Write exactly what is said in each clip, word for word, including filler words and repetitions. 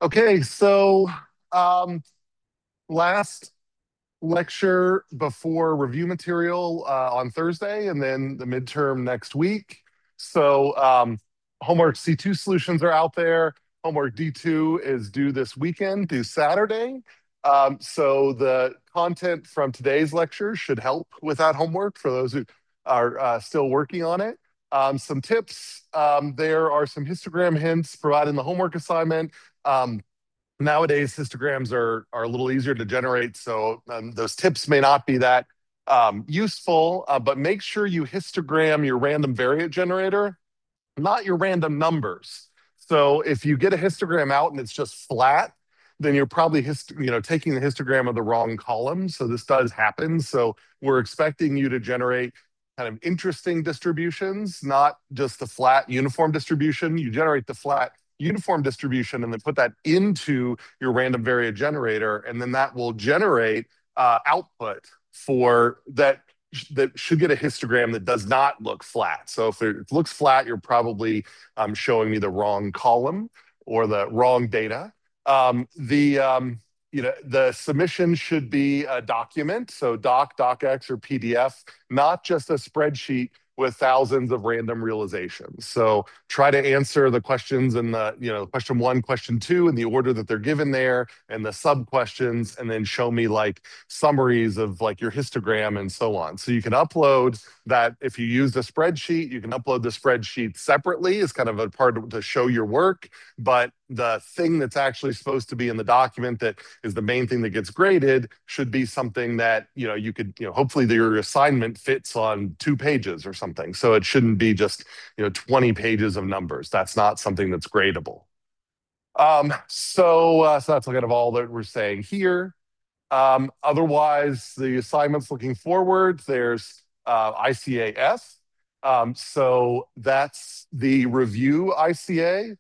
Okay, so um, last lecture before review material uh, on Thursday, and then the midterm next week. So um, homework C two solutions are out there. Homework D two is due this weekend through Saturday. Um, so the content from today's lecture should help with that homework for those who are uh, still working on it. Um, some tips. Um, there are some histogram hints provided in the homework assignment. Um, Nowadays histograms are are a little easier to generate, so um, those tips may not be that um, useful, uh, but make sure you histogram your random variate generator, not your random numbers. So if you get a histogram out and it's just flat, then you're probably hist- you know taking the histogram of the wrong column. So this does happen. So we're expecting you to generate kind of interesting distributions, not just the flat uniform distribution. You generate the flat uniform distribution and then put that into your random variate generator, and then that will generate uh, output for that that should get a histogram that does not look flat. So if it looks flat, you're probably um, showing me the wrong column or the wrong data. Um, the um, you know the submission should be a document, so doc, docx, or P D F, not just a spreadsheet with thousands of random realizations. So try to answer the questions in the, you know, question one, question two in the order that they're given there, and the sub questions, and then show me like summaries of like your histogram and so on. So you can upload that. If you use the spreadsheet, you can upload the spreadsheet separately as kind of a part of, to show your work. But the thing that's actually supposed to be in the document that is the main thing that gets graded should be something that, you know, you could, you know, hopefully your assignment fits on two pages or something. So it shouldn't be just, you know, twenty pages of numbers. That's not something that's gradable. Um, so, uh, so that's kind of all that we're saying here. Um, otherwise, the assignments looking forward, there's uh, I C A F. Um, so that's the review I C A.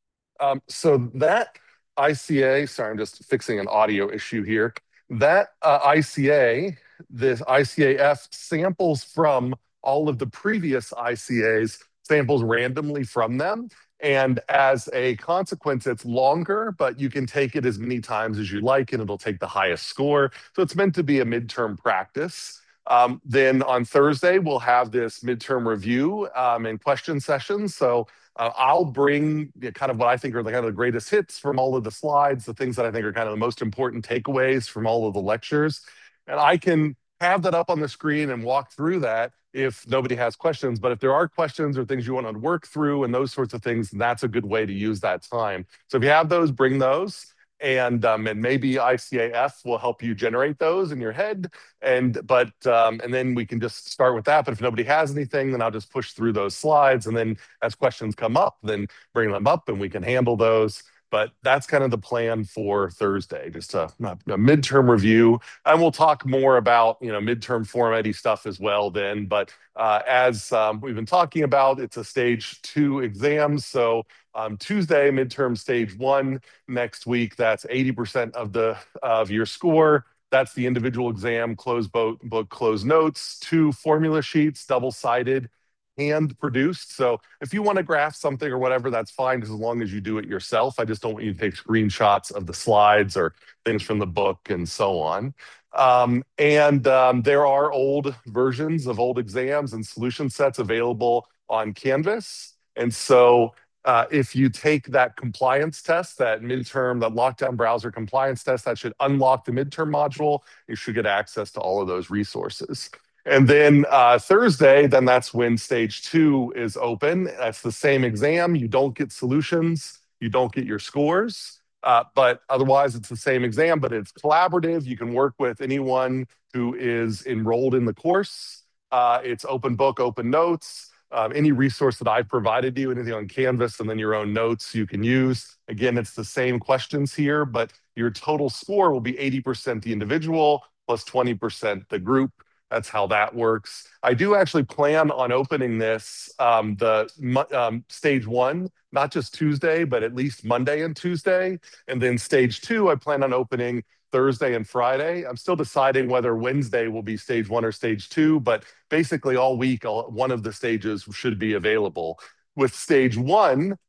Um, so that I C A, sorry, I'm just fixing an audio issue here. That uh, I C A, this I C A F samples from all of the previous I C As, samples randomly from them. And as a consequence, it's longer, but you can take it as many times as you like, and it'll take the highest score. So it's meant to be a midterm practice. Um, then on Thursday, we'll have this midterm review um, and question sessions. So uh, I'll bring kind of what I think are the kind of the greatest hits from all of the slides, the things that I think are kind of the most important takeaways from all of the lectures. And I can have that up on the screen and walk through that if nobody has questions. But if there are questions or things you want to work through and those sorts of things, that's a good way to use that time. So if you have those, bring those. And um, and maybe I C A F will help you generate those in your head, and but um, and then we can just start with that. But if nobody has anything, then I'll just push through those slides, and then as questions come up, then bring them up, and we can handle those. But that's kind of the plan for Thursday, just a, a midterm review, and we'll talk more about, you know, midterm formatty stuff as well then. But uh, as um, we've been talking about, it's a stage two exam, so um, Tuesday midterm stage one. Next week, that's eighty percent of the of your score. That's the individual exam, closed book, book, closed notes, two formula sheets, double-sided, hand produced. So if you want to graph something or whatever, that's fine, as long as you do it yourself. I just don't want you to take screenshots of the slides or things from the book and so on. Um, and um, there are old versions of old exams and solution sets available on Canvas. And so uh, if you take that compliance test, that midterm, that lockdown browser compliance test, that should unlock the midterm module. You should get access to all of those resources. And then uh, Thursday, then that's when stage two is open. That's the same exam. You don't get solutions. You don't get your scores. Uh, but otherwise, it's the same exam, but it's collaborative. You can work with anyone who is enrolled in the course. Uh, it's open book, open notes. Um, any resource that I've provided you, anything on Canvas, and then your own notes you can use. Again, it's the same questions here, but your total score will be eighty percent the individual plus twenty percent the group. That's how that works. I do actually plan on opening this, um, the um, stage one, not just Tuesday, but at least Monday and Tuesday. And then stage two, I plan on opening Thursday and Friday. I'm still deciding whether Wednesday will be stage one or stage two, but basically all week, I'll, one of the stages should be available. With stage one,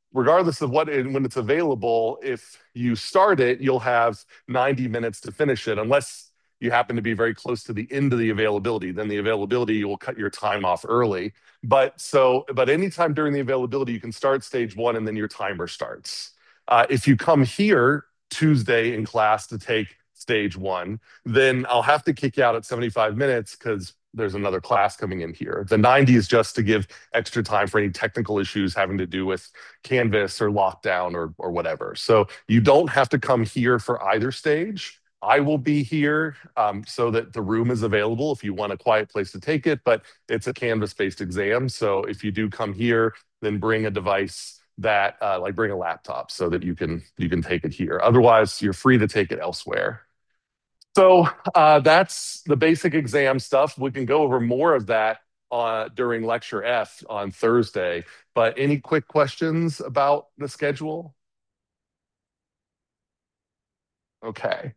regardless of what when it's available, if you start it, you'll have ninety minutes to finish it, unless you happen to be very close to the end of the availability. Then the availability, you will cut your time off early. But so, but anytime during the availability, you can start stage one, and then your timer starts. Uh, if you come here Tuesday in class to take stage one, then I'll have to kick you out at seventy-five minutes because there's another class coming in here. The ninety is just to give extra time for any technical issues having to do with Canvas or lockdown or, or whatever. So you don't have to come here for either stage. I will be here um, so that the room is available if you want a quiet place to take it, but it's a Canvas-based exam. So if you do come here, then bring a device that, uh, like bring a laptop so that you can you can take it here. Otherwise, you're free to take it elsewhere. So uh, that's the basic exam stuff. We can go over more of that uh, during lecture F on Thursday. But any quick questions about the schedule? Okay.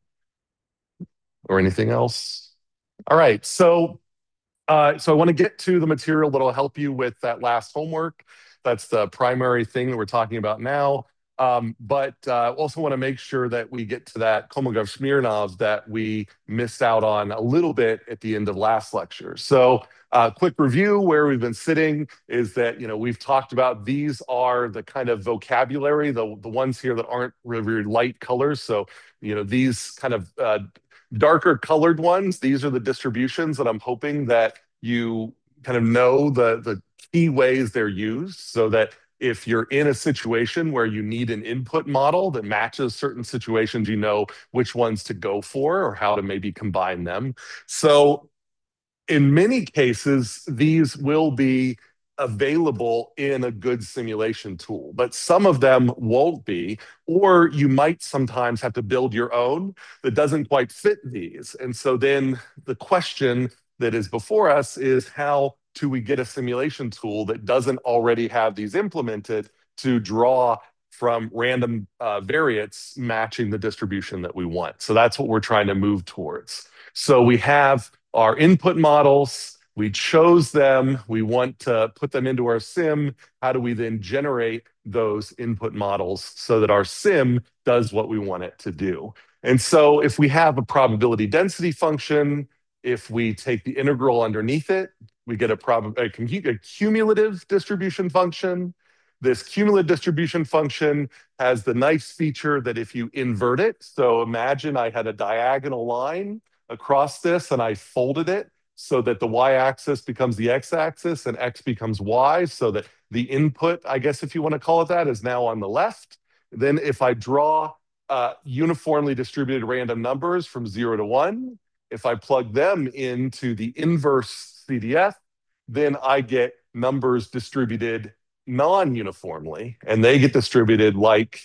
Or anything else? All right. So, uh, so I want to get to the material that'll help you with that last homework. That's the primary thing that we're talking about now. Um, but uh, also want to make sure that we get to that Kolmogorov-Smirnov that we missed out on a little bit at the end of last lecture. So uh, quick review where we've been sitting is that, you know, we've talked about these are the kind of vocabulary, the, the ones here that aren't really, really light colors. So, you know, these kind of uh, darker colored ones, these are the distributions that I'm hoping that you kind of know the, the key ways they're used so that if you're in a situation where you need an input model that matches certain situations, you know which ones to go for or how to maybe combine them. So in many cases, these will be available in a good simulation tool, but some of them won't be, or you might sometimes have to build your own that doesn't quite fit these. And so then the question that is before us is how do we get a simulation tool that doesn't already have these implemented to draw from random uh, variates matching the distribution that we want. So that's what we're trying to move towards. So we have our input models. We chose them. We want to put them into our sim. How do we then generate those input models so that our sim does what we want it to do? And so if we have a probability density function, if we take the integral underneath it, we get a, prob- a, a cumulative distribution function. This cumulative distribution function has the nice feature that if you invert it, so imagine I had a diagonal line across this and I folded it so that the y-axis becomes the x-axis and x becomes y, so that the input, I guess if you want to call it that, is now on the left. Then if I draw uh, uniformly distributed random numbers from zero to one, if I plug them into the inverse C D F, then I get numbers distributed non-uniformly, and they get distributed like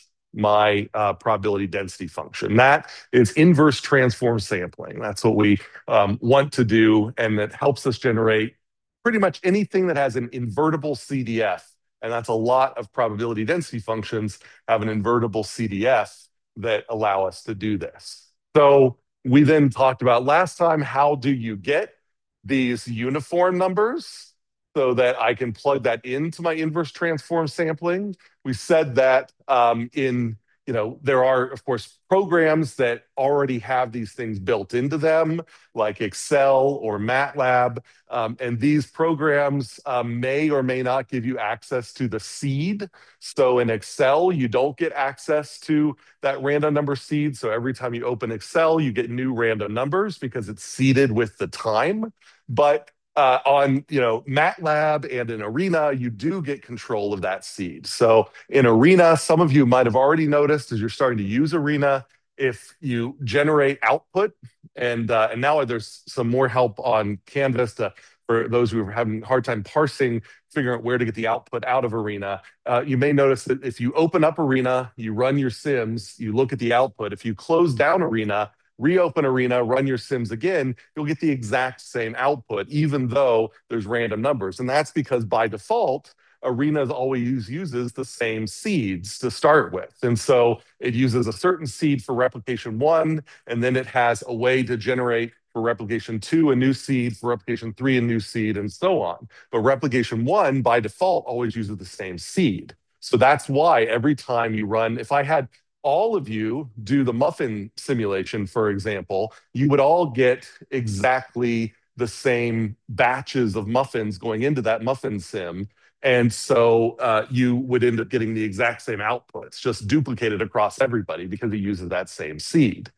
my uh, probability density function. That is inverse transform sampling. That's what we um, want to do, and that helps us generate pretty much anything that has an invertible C D F. And that's a lot of probability density functions have an invertible C D F that allow us to do this. So we then talked about last time, how do you get these uniform numbers so that I can plug that into my inverse transform sampling? We said that um, in, you know, there are, of course, programs that already have these things built into them, like Excel or MATLAB. Um, and these programs um, may or may not give you access to the seed. So in Excel, you don't get access to that random number seed. So every time you open Excel, you get new random numbers because it's seeded with the time. But uh, on, you know, MATLAB and in Arena, you do get control of that seed. So in Arena, some of you might have already noticed as you're starting to use Arena, if you generate output, and uh, and now there's some more help on Canvas to, for those who are having a hard time parsing, figuring out where to get the output out of Arena. Uh, you may notice that if you open up Arena, you run your sims, you look at the output. If you close down Arena, reopen Arena, run your sims again, you'll get the exact same output, even though there's random numbers. And that's because by default, Arena always uses the same seeds to start with. And so it uses a certain seed for replication one, and then it has a way to generate for replication two a new seed, for replication three a new seed, and so on. But replication one, by default, always uses the same seed. So that's why every time you run, if I had all of you do the muffin simulation, for example, you would all get exactly the same batches of muffins going into that muffin sim. And so uh, you would end up getting the exact same outputs, just duplicated across everybody because it uses that same seed.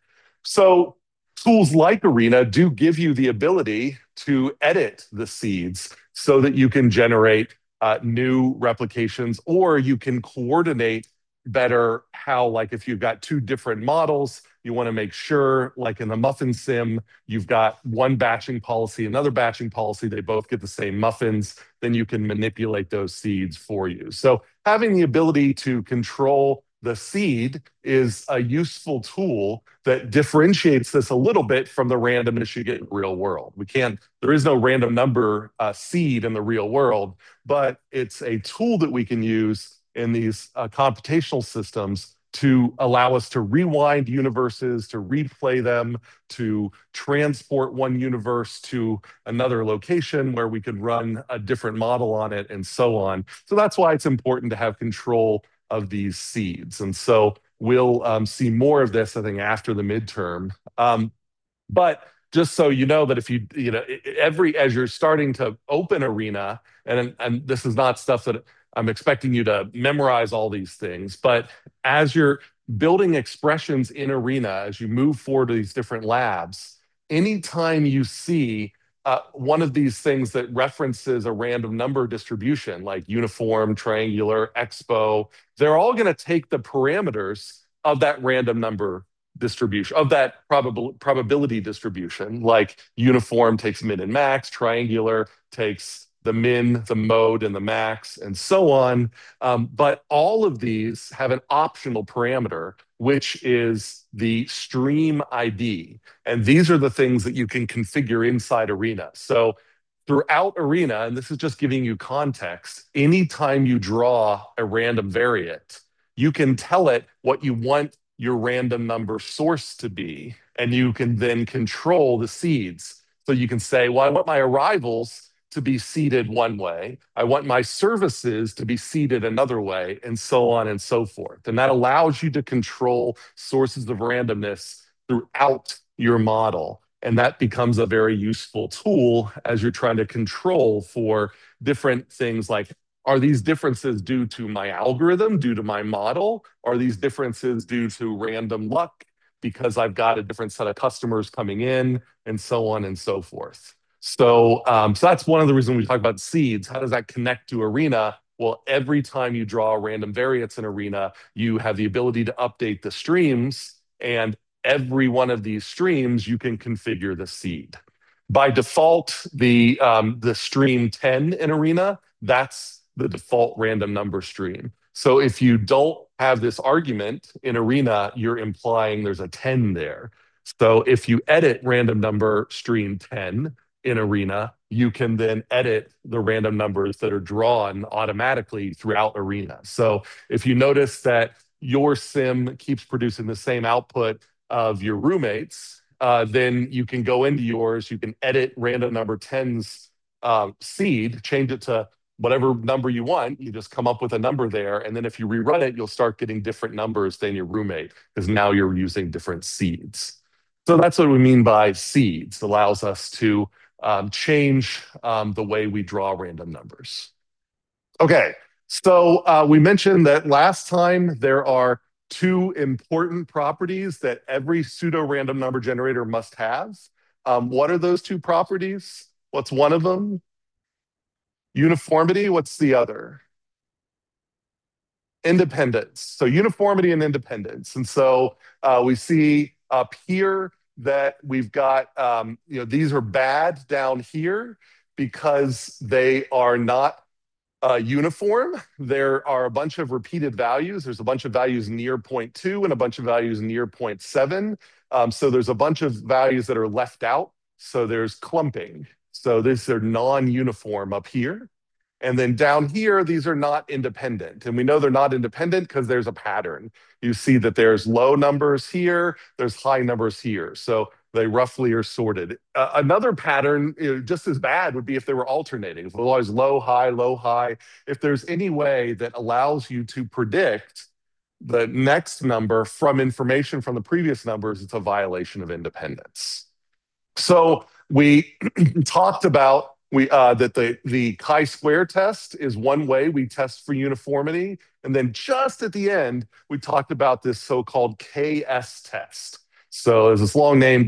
So tools like Arena do give you the ability to edit the seeds so that you can generate uh, new replications, or you can coordinate better how, like if you've got two different models, you want to make sure, like in the muffin sim, you've got one batching policy, another batching policy, they both get the same muffins, then you can manipulate those seeds for you. So having the ability to control the seed is a useful tool that differentiates this a little bit from the randomness you get in the real world. We can't, there is no random number uh, seed in the real world, but it's a tool that we can use in these uh, computational systems to allow us to rewind universes, to replay them, to transport one universe to another location where we could run a different model on it, and so on. So that's why it's important to have control of these seeds. And so we'll um, see more of this, I think, after the midterm. Um, but just so you know that if you, you know, every, as you're starting to open Arena, and, and this is not stuff that I'm expecting you to memorize all these things, but as you're building expressions in Arena, as you move forward to these different labs, anytime you see uh, one of these things that references a random number distribution, like uniform, triangular, expo, they're all going to take the parameters of that random number distribution, of that probable probability distribution. Like uniform takes min and max, triangular takes the min, the mode, and the max, and so on. Um, but all of these have an optional parameter, which is the stream I D. And these are the things that you can configure inside Arena. So throughout Arena, and this is just giving you context, anytime you draw a random variant, you can tell it what you want your random number source to be, and you can then control the seeds. So you can say, well, I want my arrivals to be seeded one way. I want my services to be seeded another way, and so on and so forth. And that allows you to control sources of randomness throughout your model. And that becomes a very useful tool as you're trying to control for different things like, are these differences due to my algorithm, due to my model? Are these differences due to random luck because I've got a different set of customers coming in, and so on and so forth? So, um, so that's one of the reasons we talk about seeds. How does that connect to Arena? Well, every time you draw random variants in Arena, you have the ability to update the streams, and every one of these streams, you can configure the seed. By default, the, um, the stream ten in Arena, that's the default random number stream. So if you don't have this argument in Arena, you're implying there's a ten there. So if you edit random number stream ten in Arena, you can then edit the random numbers that are drawn automatically throughout Arena. So if you notice that your sim keeps producing the same output of your roommates, uh, then you can go into yours, you can edit random number ten's uh, seed, change it to whatever number you want. You just come up with a number there. And then if you rerun it, you'll start getting different numbers than your roommate, because now you're using different seeds. So that's what we mean by seeds. It allows us to um, change um, the way we draw random numbers. Okay, so uh, we mentioned that last time there are two important properties that every pseudo-random number generator must have. Um, what are those two properties? What's one of them? Uniformity. What's the other? Independence. So uniformity and independence. And so uh, we see up here that we've got, um, you know, these are bad down here because they are not uh, uniform. There are a bunch of repeated values. There's a bunch of values near zero point two and a bunch of values near zero point seven. Um, so there's a bunch of values that are left out. So there's clumping. So these are non-uniform up here. And then down here, these are not independent. And we know they're not independent because there's a pattern. You see that there's low numbers here, there's high numbers here. So they roughly are sorted. Uh, another pattern, you know, just as bad, would be if they were alternating. If it was always low, high, low, high. If there's any way that allows you to predict the next number from information from the previous numbers, it's a violation of independence. So we talked about we uh, that the the chi-square test is one way we test for uniformity, and then just at the end we talked about this so-called K S test. So there's this long name,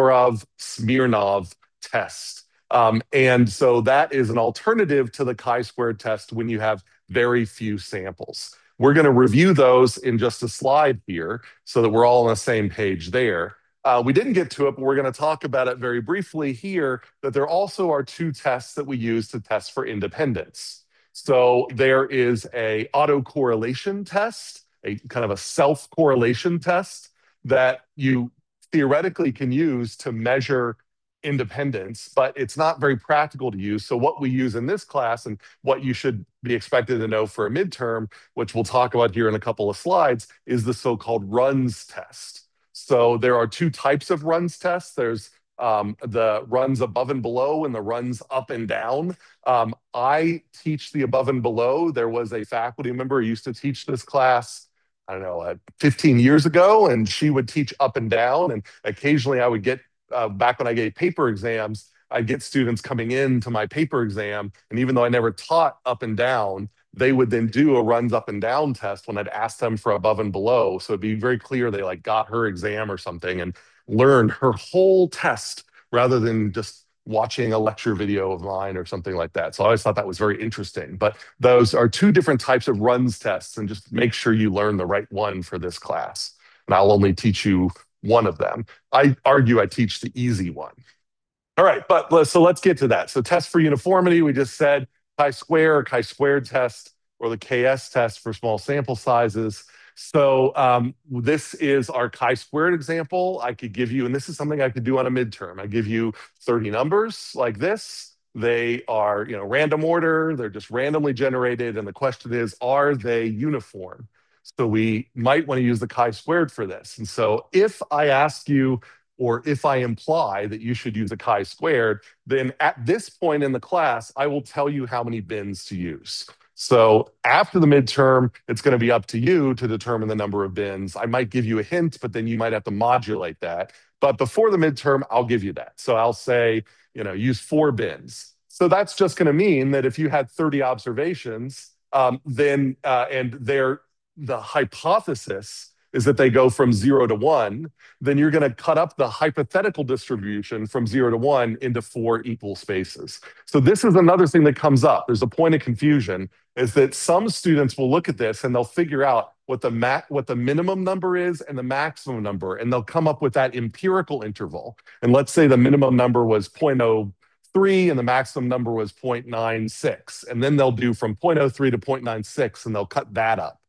Kolmogorov-Smirnov test, um, and so that is an alternative to the chi-square test when you have very few samples. We're going to review those in just a slide here so that we're all on the same page there. Uh, we didn't get to it, but we're going to talk about it very briefly here, that there also are two tests that we use to test for independence. So there is a autocorrelation test, a kind of a self-correlation test that you theoretically can use to measure independence, but it's not very practical to use. So what we use in this class and what you should be expected to know for a midterm, which we'll talk about here in a couple of slides, is the so-called runs test. So there are two types of runs tests. There's um, the runs above and below and the runs up and down. Um, I teach the above and below. There was a faculty member who used to teach this class, I don't know, uh, fifteen years ago, and she would teach up and down. And occasionally I would get, uh, back when I gave paper exams, I'd get students coming in to my paper exam. And even though I never taught up and down, they would then do a runs up and down test when I'd ask them for above and below. So it'd be very clear they like got her exam or something and learned her whole test rather than just watching a lecture video of mine or something like that. So I always thought that was very interesting. But those are two different types of runs tests, and just make sure you learn the right one for this class. And I'll only teach you one of them. I argue I teach the easy one. All right, but so let's get to that. So test for uniformity, we just said chi-square or chi-squared test, or the K S test for small sample sizes. So um, this is our chi-squared example I could give you, and this is something I could do on a midterm. I give you thirty numbers like this. They are, you know, random order. They're just randomly generated, and the question is, are they uniform? So we might want to use the chi-squared for this. And so if I ask you, or if I imply that you should use a chi-squared, then at this point in the class, I will tell you how many bins to use. So after the midterm, it's going to be up to you to determine the number of bins. I might give you a hint, but then you might have to modulate that. But before the midterm, I'll give you that. So I'll say, you know, use four bins. So that's just going to mean that if you had thirty observations, um, then uh, and they're the hypothesis is that they go from zero to one, then you're going to cut up the hypothetical distribution from zero to one into four equal spaces. So this is another thing that comes up. There's a point of confusion, is that some students will look at this and they'll figure out what the ma- what the minimum number is and the maximum number, and they'll come up with that empirical interval. And let's say the minimum number was zero point zero three and the maximum number was zero point nine six. And then they'll do from zero point zero three to zero point nine six, and they'll cut that up.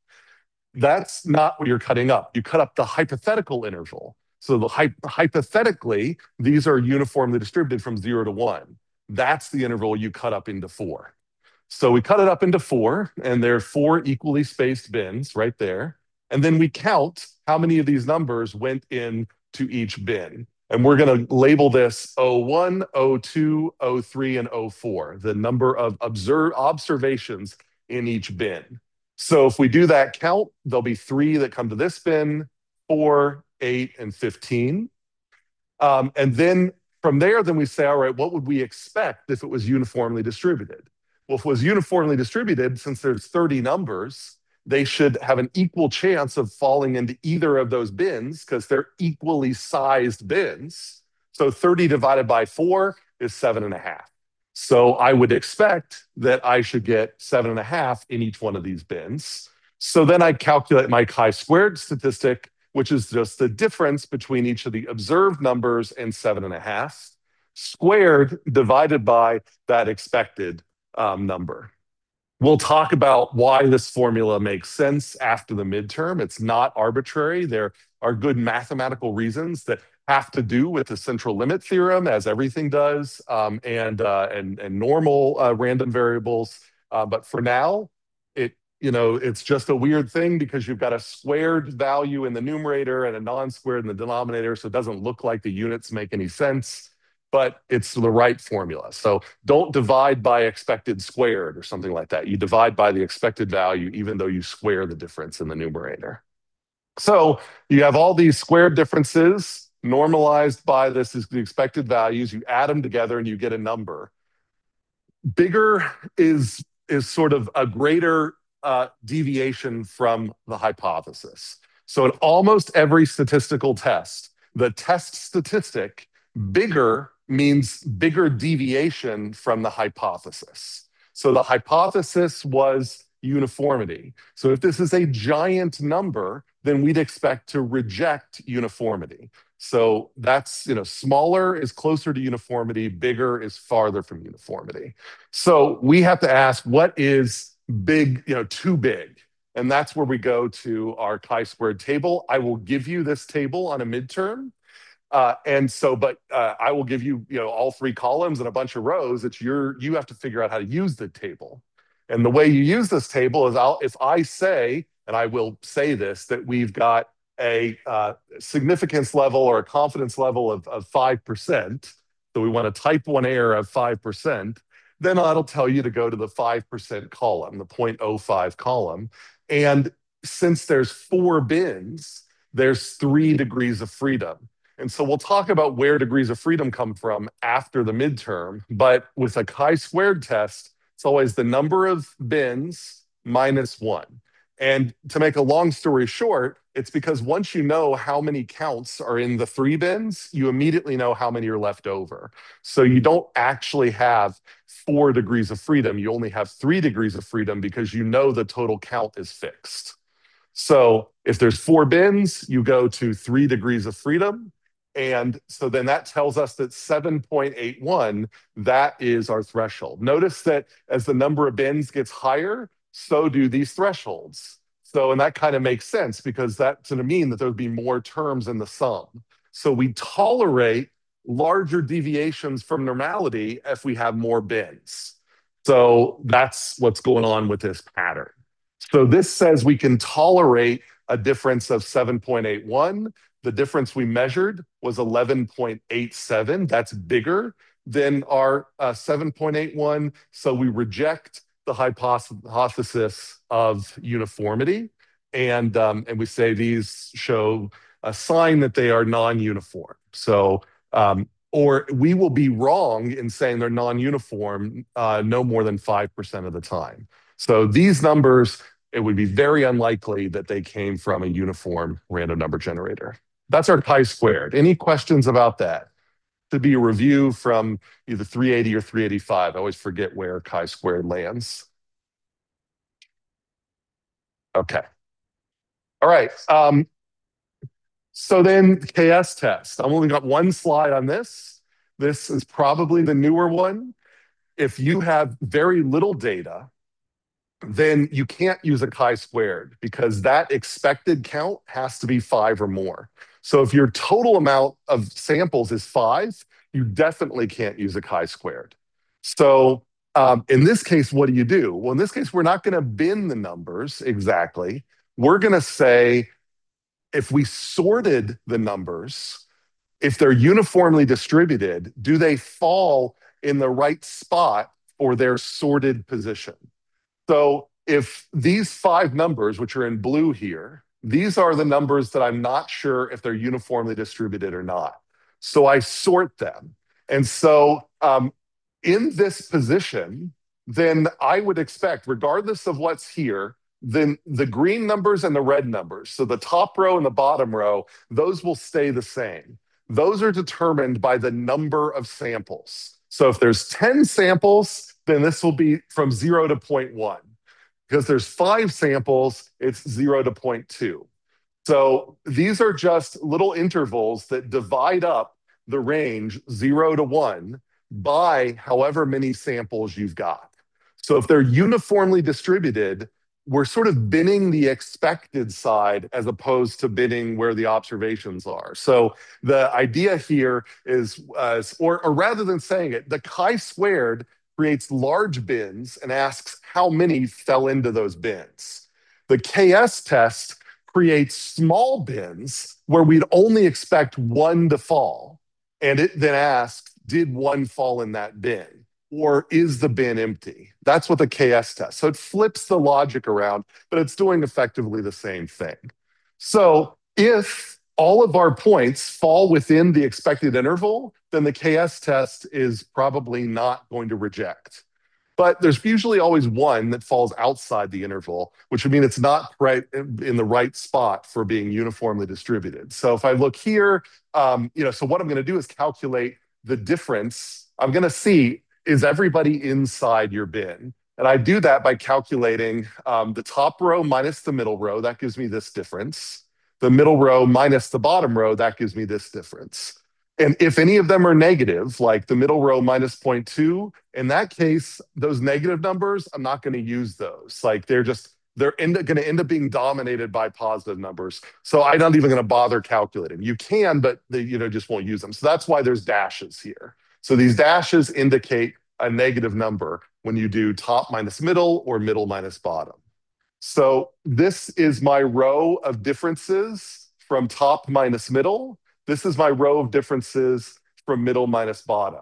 That's not what you're cutting up. You cut up the hypothetical interval. So the hy- hypothetically, these are uniformly distributed from zero to one. That's the interval you cut up into four. So we cut it up into four, and there are four equally spaced bins right there. And then we count how many of these numbers went into each bin. And we're going to label this O one, O two, O three, and O four, the number of observe observations in each bin. So if we do that count, there'll be three that come to this bin, four, eight, and fifteen. Um, and then from there, then we say, all right, what would we expect if it was uniformly distributed? Well, if it was uniformly distributed, since there's thirty numbers, they should have an equal chance of falling into either of those bins because they're equally sized bins. So thirty divided by four is seven and a half. So I would expect that I should get seven and a half in each one of these bins. So then I calculate my chi-squared statistic, which is just the difference between each of the observed numbers and seven and a half, squared divided by that expected um, number. We'll talk about why this formula makes sense after the midterm. It's not arbitrary. There are good mathematical reasons that have to do with the central limit theorem, as everything does, um, and, uh, and, and normal uh, random variables. Uh, but for now, it you know it's just a weird thing because you've got a squared value in the numerator and a non-squared in the denominator, so it doesn't look like the units make any sense, but it's the right formula. So don't divide by expected squared or something like that. You divide by the expected value, even though you square the difference in the numerator. So you have all these squared differences normalized by this is the expected values. You add them together and you get a number. Bigger is is sort of a greater uh, deviation from the hypothesis. So in almost every statistical test, the test statistic bigger means bigger deviation from the hypothesis. So the hypothesis was uniformity. So if this is a giant number, then we'd expect to reject uniformity. So that's, you know, smaller is closer to uniformity, bigger is farther from uniformity. So we have to ask, what is big, you know, too big? And that's where we go to our chi-squared table. I will give you this table on a midterm. Uh, and so, but uh, I will give you, you know, all three columns and a bunch of rows. It's your, you have to figure out how to use the table. And the way you use this table is I'll, if I say, and I will say this, that we've got a uh, significance level or a confidence level of, of five percent, so we want a type one error of five percent, then that'll tell you to go to the five percent column, the zero point zero five column. And since there's four bins, there's three degrees of freedom. And so we'll talk about where degrees of freedom come from after the midterm. But with a chi-squared test, it's always the number of bins minus one. And to make a long story short, it's because once you know how many counts are in the three bins, you immediately know how many are left over. So you don't actually have four degrees of freedom. You only have three degrees of freedom because you know the total count is fixed. So if there's four bins, you go to three degrees of freedom. And so then that tells us that seven point eight one, that is our threshold. Notice that as the number of bins gets higher, so do these thresholds. So, and that kind of makes sense because that's going to mean that there would be more terms in the sum. So we tolerate larger deviations from normality if we have more bins. So that's what's going on with this pattern. So this says we can tolerate a difference of seven point eight one. The difference we measured was eleven point eight seven. That's bigger than our uh, seven point eight one. So we reject the hypothesis of uniformity. And, um, and we say these show a sign that they are non-uniform. So, um, or we will be wrong in saying they're non-uniform uh, no more than five percent of the time. So these numbers, it would be very unlikely that they came from a uniform random number generator. That's our chi-squared. Any questions about that? To be a review from either three eighty or three eighty-five. I always forget where chi-squared lands. Okay. All right. Um, so then K S test. I've only got one slide on this. This is probably the newer one. If you have very little data, then you can't use a chi-squared because that expected count has to be five or more. So if your total amount of samples is five, you definitely can't use a chi-squared. So um, in this case, what do you do? Well, in this case, we're not going to bin the numbers exactly. We're going to say, if we sorted the numbers, if they're uniformly distributed, do they fall in the right spot for their sorted position? So if these five numbers, which are in blue here, these are the numbers that I'm not sure if they're uniformly distributed or not. So I sort them. And so um, in this position, then I would expect, regardless of what's here, then the green numbers and the red numbers, so the top row and the bottom row, those will stay the same. Those are determined by the number of samples. So if there's ten samples, then this will be from zero to zero point one. Because there's five samples, it's zero to zero point two. So these are just little intervals that divide up the range zero to one by however many samples you've got. So if they're uniformly distributed, we're sort of binning the expected side as opposed to binning where the observations are. So the idea here is, uh, or, or rather than saying it, the chi-squared creates large bins and asks how many fell into those bins. The K S test creates small bins where we'd only expect one to fall. And it then asks, did one fall in that bin? Or is the bin empty? That's what the K S test. So it flips the logic around, but it's doing effectively the same thing. So if all of our points fall within the expected interval, then the K S test is probably not going to reject. But there's usually always one that falls outside the interval, which would mean it's not right in the right spot for being uniformly distributed. So if I look here, um, you know, so what I'm going to do is calculate the difference. I'm going to see, is everybody inside your bin? And I do that by calculating um, the top row minus the middle row. That gives me this difference. The middle row minus the bottom row, that gives me this difference. And if any of them are negative, like the middle row minus zero point two, in that case, those negative numbers, I'm not going to use those. Like they're just, they're going to end up being dominated by positive numbers. So I'm not even going to bother calculating. You can, but they, you know, just won't use them. So that's why there's dashes here. So these dashes indicate a negative number when you do top minus middle or middle minus bottom. So this is my row of differences from top minus middle. This is my row of differences from middle minus bottom.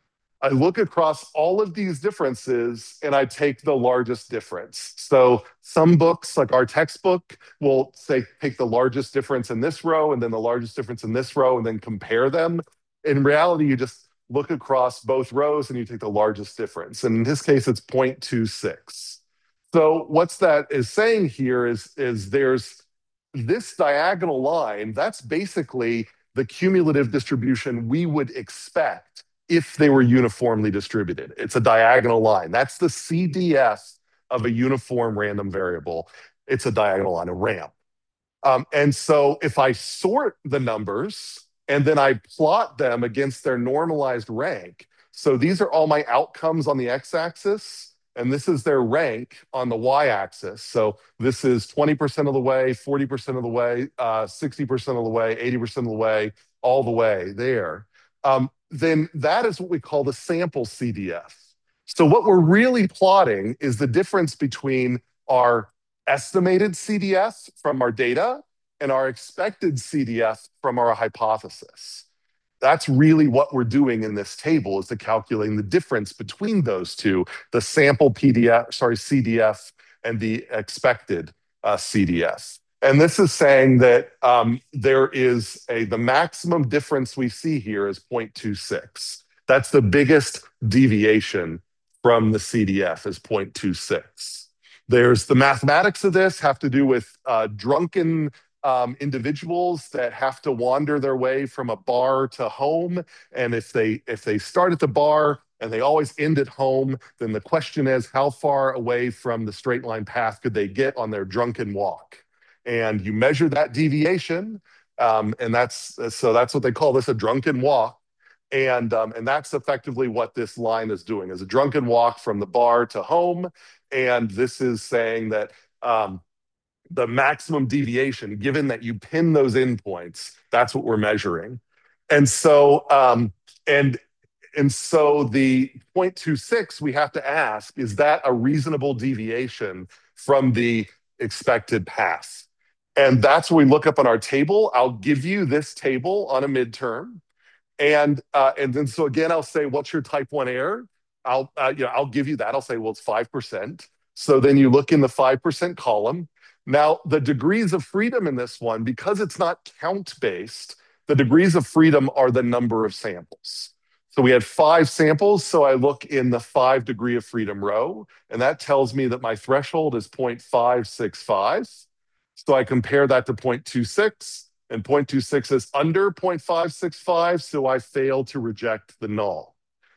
I look across all of these differences and I take the largest difference. So some books, like our textbook, will say take the largest difference in this row and then the largest difference in this row and then compare them. In reality, you just look across both rows and you take the largest difference. And in this case, it's zero point two six. So what's that is saying here is, is there's this diagonal line, that's basically the cumulative distribution we would expect if they were uniformly distributed. It's a diagonal line. That's the C D F of a uniform random variable. It's a diagonal line, a ramp. Um, and so if I sort the numbers and then I plot them against their normalized rank, so these are all my outcomes on the x-axis, and this is their rank on the y-axis. So this is twenty percent of the way, forty percent of the way, uh, sixty percent of the way, eighty percent of the way, all the way there. Um, then that is what we call the sample C D F. So what we're really plotting is the difference between our estimated C D F from our data and our expected C D F from our hypothesis. That's really what we're doing in this table, is to calculating the difference between those two, the sample P D F, sorry, C D F and the expected uh, C D F. And this is saying that um, there is a, the maximum difference we see here is zero point two six. That's the biggest deviation from the C D F is zero point two six. There's the mathematics of this have to do with uh, drunken Um, individuals that have to wander their way from a bar to home. And if they if they start at the bar and they always end at home, then the question is, how far away from the straight line path could they get on their drunken walk? And you measure that deviation, um, and that's so that's what they call this, a drunken walk. And um, and that's effectively what this line is doing, is a drunken walk from the bar to home. And this is saying that um, the maximum deviation, given that you pin those endpoints, that's what we're measuring. And so, um, and, and so the zero point two six, we have to ask, is that a reasonable deviation from the expected path? And that's what we look up on our table. I'll give you this table on a midterm. And, uh, and then, so again, I'll say, what's your type one error? I'll, uh, you know, I'll give you that. I'll say, well, it's five percent. So then you look in the five percent column. Now, the degrees of freedom in this one, because it's not count-based, the degrees of freedom are the number of samples. So we had five samples, so I look in the five degree of freedom row, and that tells me that my threshold is zero point five six five. So I compare that to zero point two six, and zero point two six is under zero point five six five, so I fail to reject the null.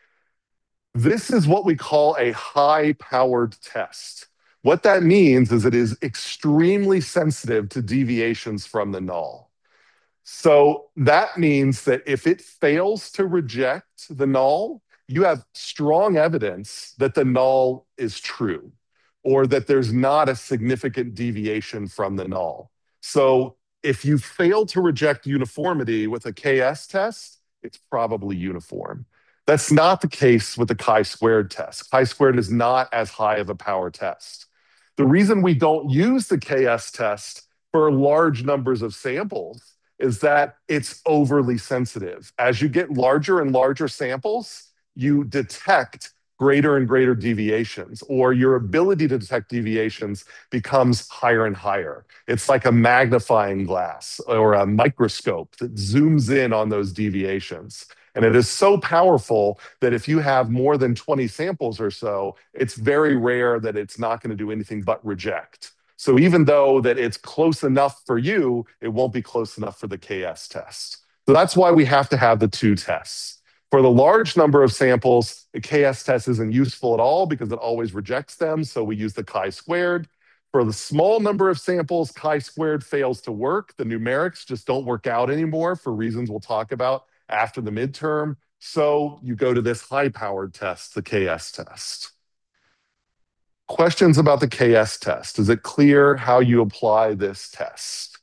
This is what we call a high-powered test. What that means is it is extremely sensitive to deviations from the null. So that means that if it fails to reject the null, you have strong evidence that the null is true, or that there's not a significant deviation from the null. So if you fail to reject uniformity with a K S test, it's probably uniform. That's not the case with the chi-squared test. Chi-squared is not as high of a power test. The reason we don't use the K S test for large numbers of samples is that it's overly sensitive. As you get larger and larger samples, you detect greater and greater deviations, or your ability to detect deviations becomes higher and higher. It's like a magnifying glass or a microscope that zooms in on those deviations. And it is so powerful that if you have more than twenty samples or so, it's very rare that it's not going to do anything but reject. So even though that it's close enough for you, it won't be close enough for the K S test. So that's why we have to have the two tests. For the large number of samples, the K S test isn't useful at all because it always rejects them, so we use the chi-squared. For the small number of samples, chi-squared fails to work. The numerics just don't work out anymore for reasons we'll talk about after the midterm. So you go to this high-powered test, the K S test. Questions about the K S test? Is it clear how you apply this test?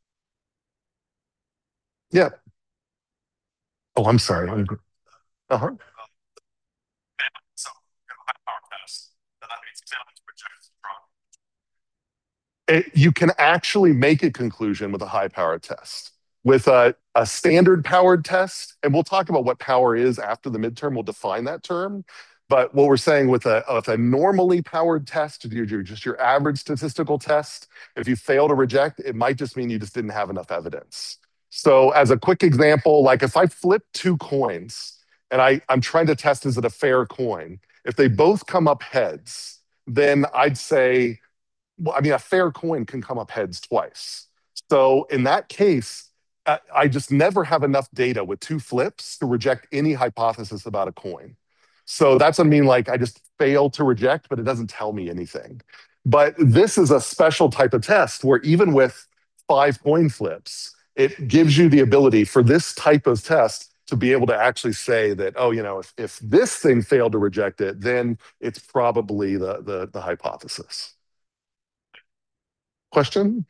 Yeah. Oh, I'm sorry. Uh-huh. So, high power test. That means examples reject strong. It, you can actually make a conclusion with a high power test. With a, a standard powered test, and we'll talk about what power is after the midterm, we'll define that term. But what we're saying with a, with a normally powered test, just your average statistical test, if you fail to reject, it might just mean you just didn't have enough evidence. So as a quick example, like if I flip two coins and I, I'm trying to test, is it a fair coin? If they both come up heads, then I'd say, well, I mean, a fair coin can come up heads twice. So in that case, I just never have enough data with two flips to reject any hypothesis about a coin. So that's what I mean, like I just fail to reject, but it doesn't tell me anything. But this is a special type of test where even with five coin flips, it gives you the ability for this type of test to be able to actually say that, oh, you know, if, if this thing failed to reject it, then it's probably the, the, the hypothesis. Question?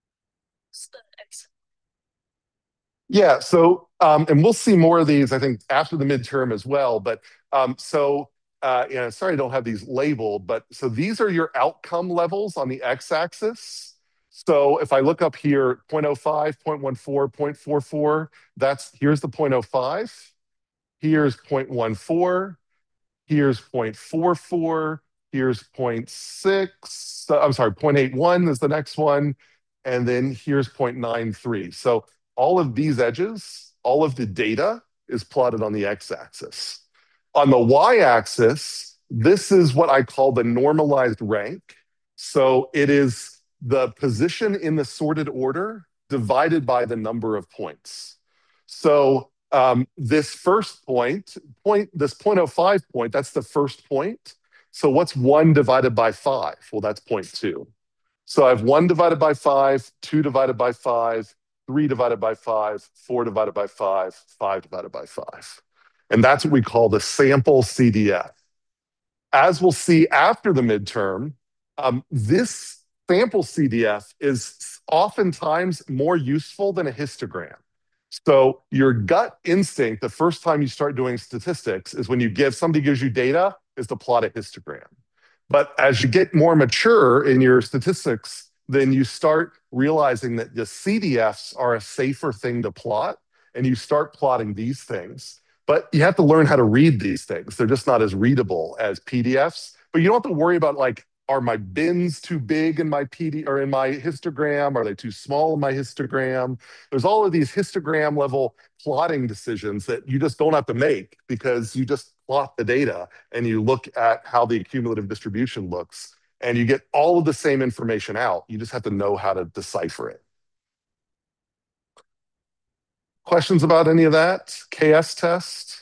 Yeah, so, um, and we'll see more of these, I think, after the midterm as well. But um, so, uh, you know, sorry I don't have these labeled, but so these are your outcome levels on the x-axis. So if I look up here, zero point zero five, zero point one four, zero point four four, that's, here's the zero point zero five, here's zero point one four, here's zero point four four, here's zero point six, uh, I'm sorry, zero point eight one is the next one, and then here's zero point nine three. So all of these edges, all of the data is plotted on the x-axis. On the y-axis, this is what I call the normalized rank. So it is the position in the sorted order divided by the number of points. So um, this first point, point, this zero point zero five point, that's the first point. So what's one divided by five? Well, that's zero point two. So I have one divided by five, two divided by five, three divided by five, four divided by five, five divided by five. And that's what we call the sample C D F. As we'll see after the midterm, um, this sample C D F is oftentimes more useful than a histogram. So your gut instinct, the first time you start doing statistics, is when you give, somebody gives you data, is to plot a histogram. But as you get more mature in your statistics, then you start realizing that the C D Fs are a safer thing to plot, and you start plotting these things. But you have to learn how to read these things. They're just not as readable as P D Fs. But you don't have to worry about, like, are my bins too big in my P D or in my histogram? Are they too small in my histogram? There's all of these histogram level plotting decisions that you just don't have to make because you just plot the data and you look at how the cumulative distribution looks and you get all of the same information out. You just have to know how to decipher it. Questions about any of that? K S test?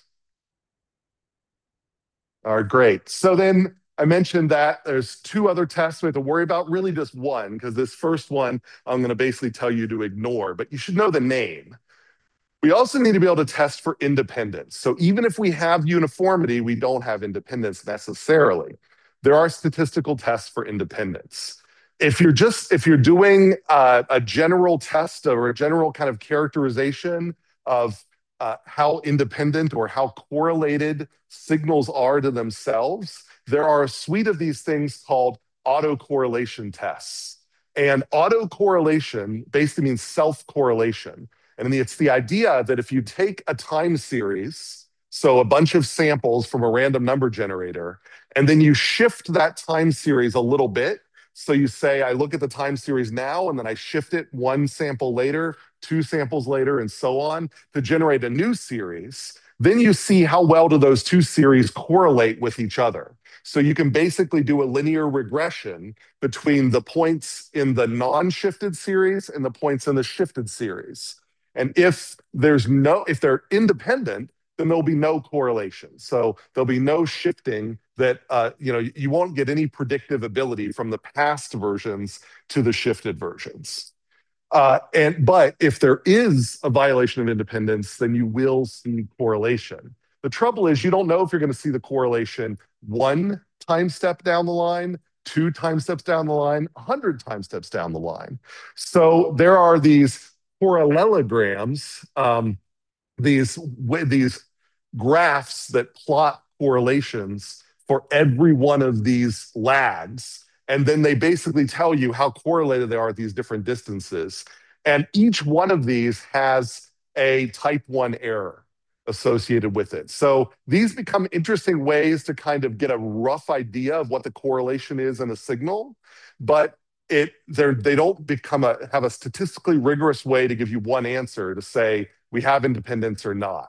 All right, great. So then I mentioned that there's two other tests we have to worry about, really just one, because this first one I'm going to basically tell you to ignore, but you should know the name. We also need to be able to test for independence. So even if we have uniformity, we don't have independence necessarily. There are statistical tests for independence. If you're just, if you're doing uh, a general test or a general kind of characterization of uh, how independent or how correlated signals are to themselves, there are a suite of these things called autocorrelation tests. And autocorrelation basically means self-correlation. And it's the idea that if you take a time series, so a bunch of samples from a random number generator, and then you shift that time series a little bit. So you say, I look at the time series now, and then I shift it one sample later, two samples later, and so on to generate a new series. Then you see how well do those two series correlate with each other. So you can basically do a linear regression between the points in the non-shifted series and the points in the shifted series. And if there's no, if they're independent, then there'll be no correlation. So there'll be no shifting that, uh, you know, you won't get any predictive ability from the past versions to the shifted versions. Uh, and but if there is a violation of independence, then you will see correlation. The trouble is you don't know if you're going to see the correlation one time step down the line, two time steps down the line, a hundred time steps down the line. So there are these parallelograms, um, these these graphs that plot correlations for every one of these lags. And then they basically tell you how correlated they are at these different distances. And each one of these has a type one error associated with it. So these become interesting ways to kind of get a rough idea of what the correlation is in a signal, but it they're, they don't become a have a statistically rigorous way to give you one answer to say we have independence or not.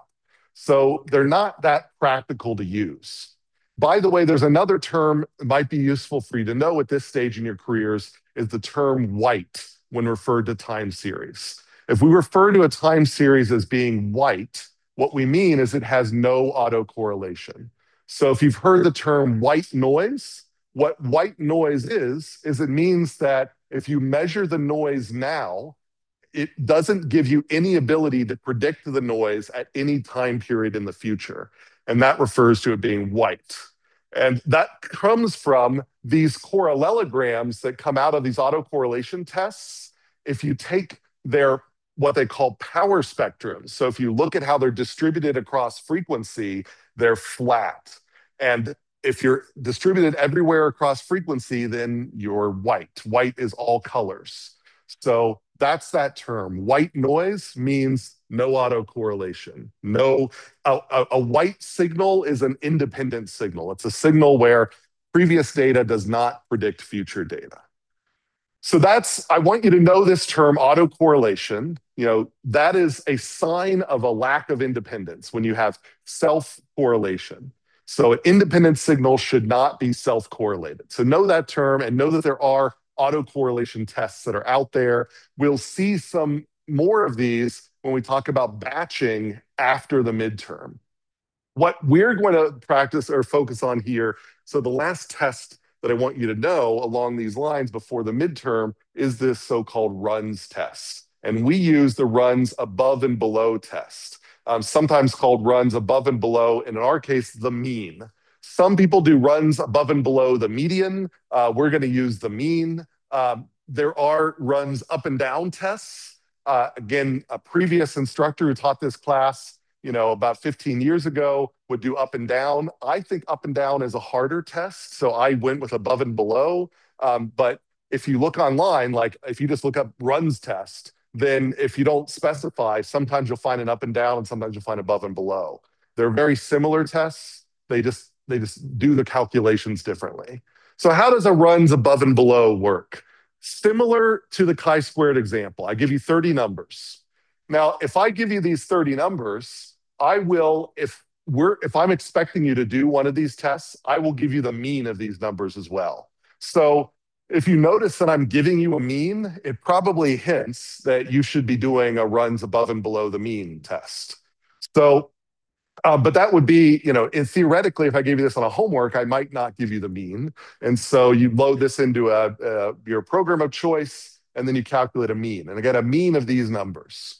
So they're not that practical to use. By the way, there's another term that might be useful for you to know at this stage in your careers is the term white when referred to time series. If we refer to a time series as being white, what we mean is it has no autocorrelation. So if you've heard the term white noise, what white noise is, is it means that if you measure the noise now, it doesn't give you any ability to predict the noise at any time period in the future. And that refers to it being white. And that comes from these correlograms that come out of these autocorrelation tests. If you take their what they call power spectrums, so if you look at how they're distributed across frequency, they're flat. And if you're distributed everywhere across frequency, then you're white. White is all colors. So that's that term. White noise means no autocorrelation. No, a, a, a white signal is an independent signal. It's a signal where previous data does not predict future data. So that's, I want you to know this term, autocorrelation. You know, that is a sign of a lack of independence when you have self-correlation. So an independent signal should not be self-correlated. So know that term and know that there are autocorrelation tests that are out there. We'll see some more of these when we talk about batching after the midterm. What we're going to practice or focus on here, so the last test that I want you to know along these lines before the midterm is this so-called runs test. And we use the runs above and below test, um, sometimes called runs above and below, and in our case, the mean. Some people do runs above and below the median. Uh, we're going to use the mean. Um, there are runs up and down tests. Uh, again, a previous instructor who taught this class, you know, about fifteen years ago would do up and down. I think up and down is a harder test, so I went with above and below. Um, but if you look online, like if you just look up runs test, then if you don't specify, sometimes you'll find an up and down and sometimes you'll find above and below. They're very similar tests. They just they just do the calculations differently. So how does a runs above and below work? Similar to the chi-squared example. I give you thirty numbers. Now, if I give you these thirty numbers, I will, if we're if I'm expecting you to do one of these tests, I will give you the mean of these numbers as well. So if you notice that I'm giving you a mean, it probably hints that you should be doing a runs above and below the mean test. So, uh, but that would be, you know, in theoretically, if I gave you this on a homework, I might not give you the mean. And so you load this into a, a your program of choice, and then you calculate a mean. And I get a mean of these numbers.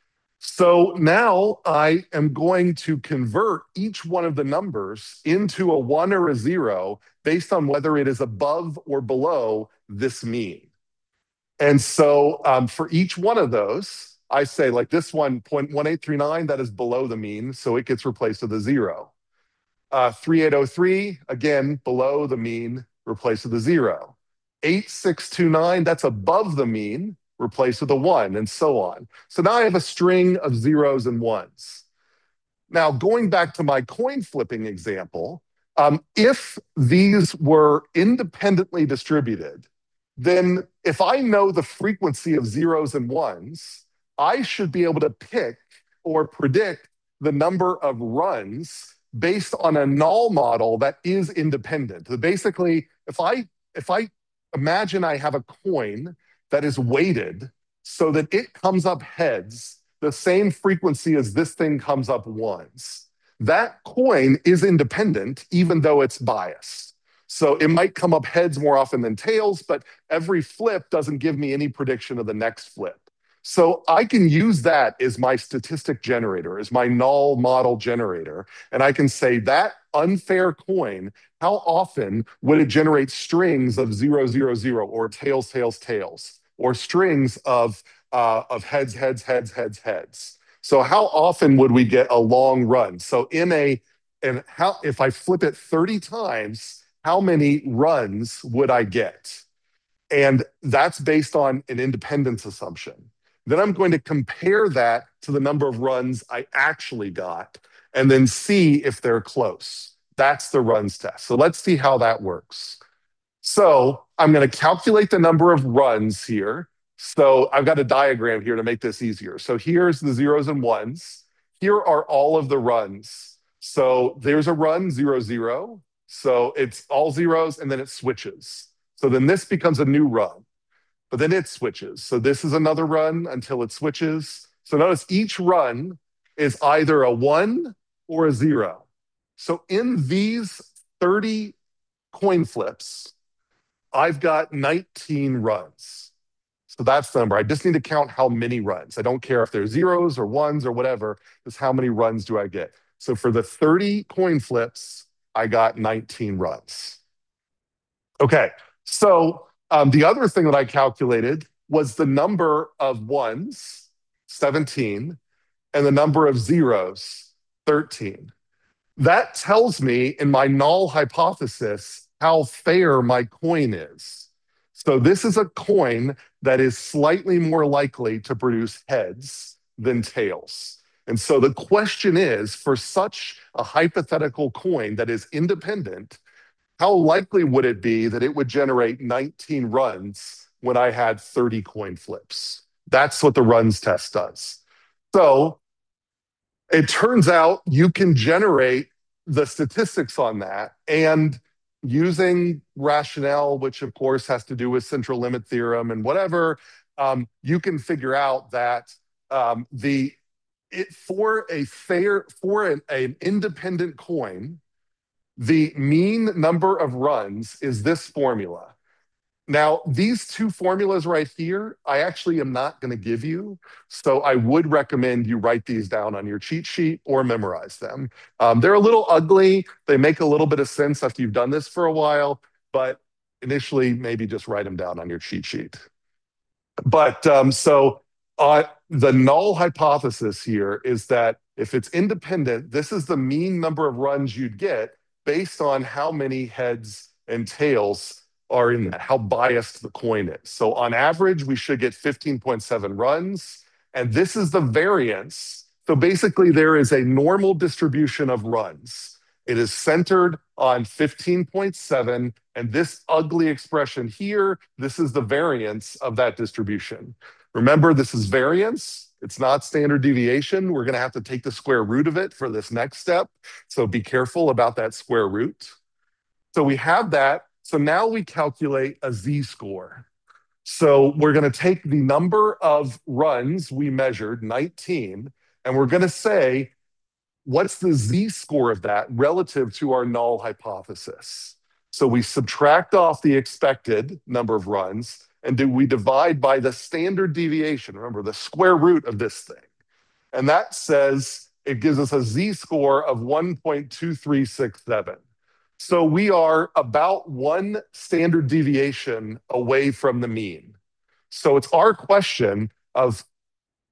So now I am going to convert each one of the numbers into a one or a zero based on whether it is above or below this mean. And so um, for each one of those, I say like this one, zero point one eight three nine, that is below the mean, so it gets replaced with a zero. Uh, three eight zero three, again, below the mean, replaced with a zero. eight six two nine, that's above the mean, replaced with a one, and so on. So now I have a string of zeros and ones. Now, going back to my coin flipping example, um, if these were independently distributed, then if I know the frequency of zeros and ones, I should be able to pick or predict the number of runs based on a null model that is independent. So basically, if I if I imagine I have a coin that is weighted so that it comes up heads the same frequency as this thing comes up ones, that coin is independent even though it's biased. So it might come up heads more often than tails, but every flip doesn't give me any prediction of the next flip. So I can use that as my statistic generator, as my null model generator. And I can say that unfair coin, how often would it generate strings of zero, zero, zero, or tails, tails, tails, or strings of, uh, of heads, heads, heads, heads, heads. So how often would we get a long run? So in a, and how, if I flip it thirty times, how many runs would I get? And that's based on an independence assumption. Then I'm going to compare that to the number of runs I actually got and then see if they're close. That's the runs test. So let's see how that works. So I'm going to calculate the number of runs here. So I've got a diagram here to make this easier. So here's the zeros and ones. Here are all of the runs. So there's a run, zero, zero. So it's all zeros and then it switches. So then this becomes a new run, but then it switches. So this is another run until it switches. So notice each run is either a one or a zero. So in these thirty coin flips, I've got nineteen runs. So that's the number. I just need to count how many runs. I don't care if they're zeros or ones or whatever, just how many runs do I get. So for the thirty coin flips, I got nineteen runs. Okay, so um, the other thing that I calculated was the number of ones, seventeen, and the number of zeros, thirteen. That tells me in my null hypothesis how fair my coin is. So this is a coin that is slightly more likely to produce heads than tails. And so the question is, for such a hypothetical coin that is independent, how likely would it be that it would generate nineteen runs when I had thirty coin flips? That's what the runs test does. So it turns out you can generate the statistics on that, and using rationale, which of course has to do with central limit theorem and whatever, um, you can figure out that um, the it for a fair for an, an independent coin, the mean number of runs is this formula. Now, these two formulas right here, I actually am not going to give you. So I would recommend you write these down on your cheat sheet or memorize them. Um, they're a little ugly. They make a little bit of sense after you've done this for a while, but initially, maybe just write them down on your cheat sheet. But um, so uh, the null hypothesis here is that if it's independent, this is the mean number of runs you'd get based on how many heads and tails are in that, how biased the coin is. So on average, we should get fifteen point seven runs. And this is the variance. So basically, there is a normal distribution of runs. It is centered on fifteen point seven. And this ugly expression here, this is the variance of that distribution. Remember, this is variance. It's not standard deviation. We're going to have to take the square root of it for this next step. So be careful about that square root. So we have that. So now we calculate a z-score. So we're going to take the number of runs we measured, nineteen, and we're going to say, what's the z-score of that relative to our null hypothesis? So we subtract off the expected number of runs, and do we divide by the standard deviation, remember, the square root of this thing. And that says it gives us a z-score of one point two three six seven. So we are about one standard deviation away from the mean. So it's our question of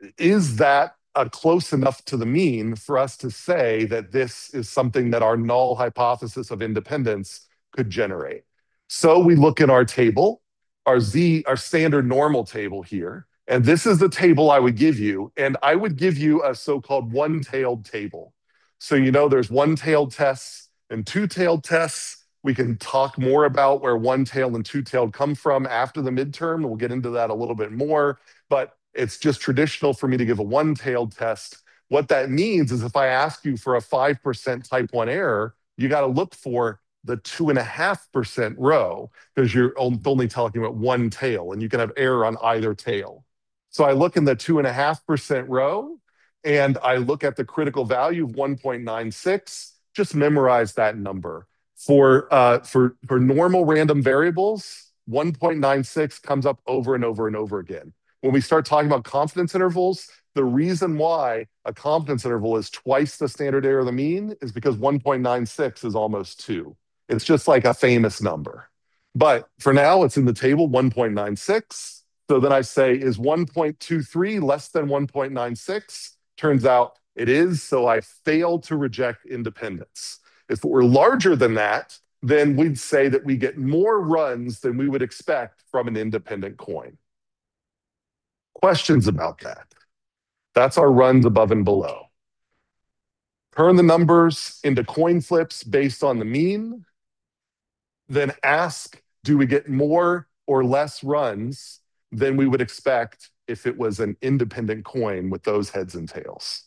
is that uh, close enough to the mean for us to say that this is something that our null hypothesis of independence could generate? So we look at our table, our Z, our standard normal table here, and this is the table I would give you, and I would give you a so-called one-tailed table. So you know there's one-tailed tests and two-tailed tests. We can talk more about where one-tailed and two-tailed come from after the midterm. We'll get into that a little bit more, but it's just traditional for me to give a one-tailed test. What that means is if I ask you for a five percent type one error, you got to look for the two and a half percent row because you're only talking about one tail and you can have error on either tail. So I look in the two and a half percent row and I look at the critical value of one point nine six. Just memorize that number. For, uh, for, for normal random variables, one point nine six comes up over and over and over again. When we start talking about confidence intervals, the reason why a confidence interval is twice the standard error of the mean is because one point nine six is almost two. It's just like a famous number. But for now, it's in the table one point nine six. So then I say, is one point two three less than one point nine six? Turns out it is, so I failed to reject independence. If it were larger than that, then we'd say that we get more runs than we would expect from an independent coin. Questions about that? That's our runs above and below. Turn the numbers into coin flips based on the mean. Then ask, do we get more or less runs than we would expect if it was an independent coin with those heads and tails?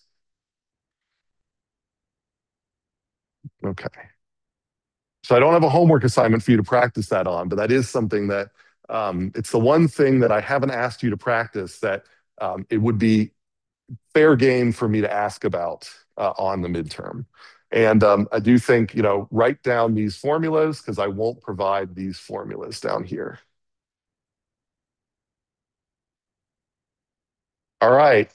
Okay. So I don't have a homework assignment for you to practice that on, but that is something that um, it's the one thing that I haven't asked you to practice that um, it would be fair game for me to ask about uh, on the midterm. And um, I do think, you know, write down these formulas because I won't provide these formulas down here. All right.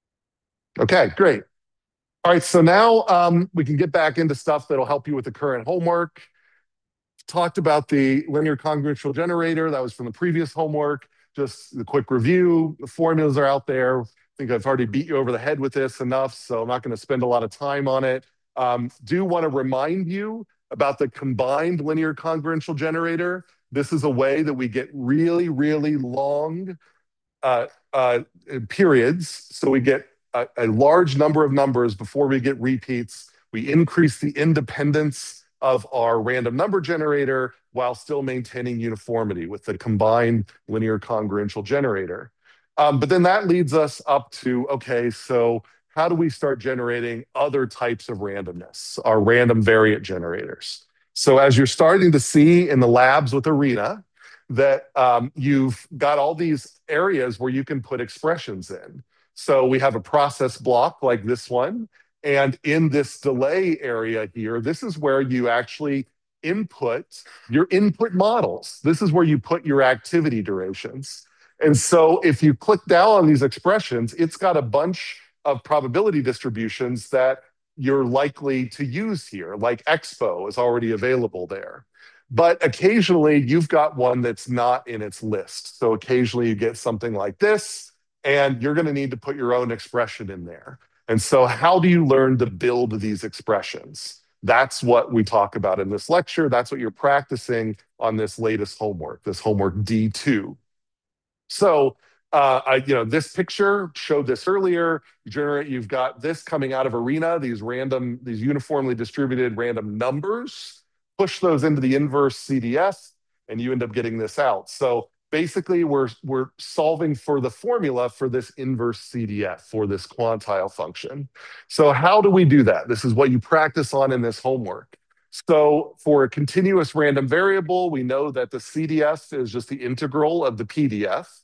Okay, great. All right, so now um, we can get back into stuff that'll help you with the current homework. Talked about the linear congruential generator. That was from the previous homework. Just a quick review. The formulas are out there. I think I've already beat you over the head with this enough, so I'm not going to spend a lot of time on it. Um, do want to remind you about the combined linear congruential generator. This is a way that we get really, really long uh, uh, periods. So we get a, a large number of numbers before we get repeats. We increase the independence of our random number generator while still maintaining uniformity with the combined linear congruential generator. Um, but then that leads us up to, okay, so how do we start generating other types of randomness, our random variant generators? So as you're starting to see in the labs with ARENA, that um, you've got all these areas where you can put expressions in. So we have a process block like this one. And in this delay area here, this is where you actually input your input models. This is where you put your activity durations. And so if you click down on these expressions, it's got a bunch of probability distributions that you're likely to use here, like expo is already available there. But occasionally you've got one that's not in its list. So occasionally you get something like this, and you're going to need to put your own expression in there. And so how do you learn to build these expressions? That's what we talk about in this lecture. That's what you're practicing on this latest homework, this homework D two. So, uh, I, you know, this picture showed this earlier. You generate, you've got this coming out of ARENA, these random, these uniformly distributed random numbers. Push those into the inverse C D F, and you end up getting this out. So basically, we're, we're solving for the formula for this inverse C D F, for this quantile function. So how do we do that? This is what you practice on in this homework. So for a continuous random variable, we know that the C D F is just the integral of the P D F.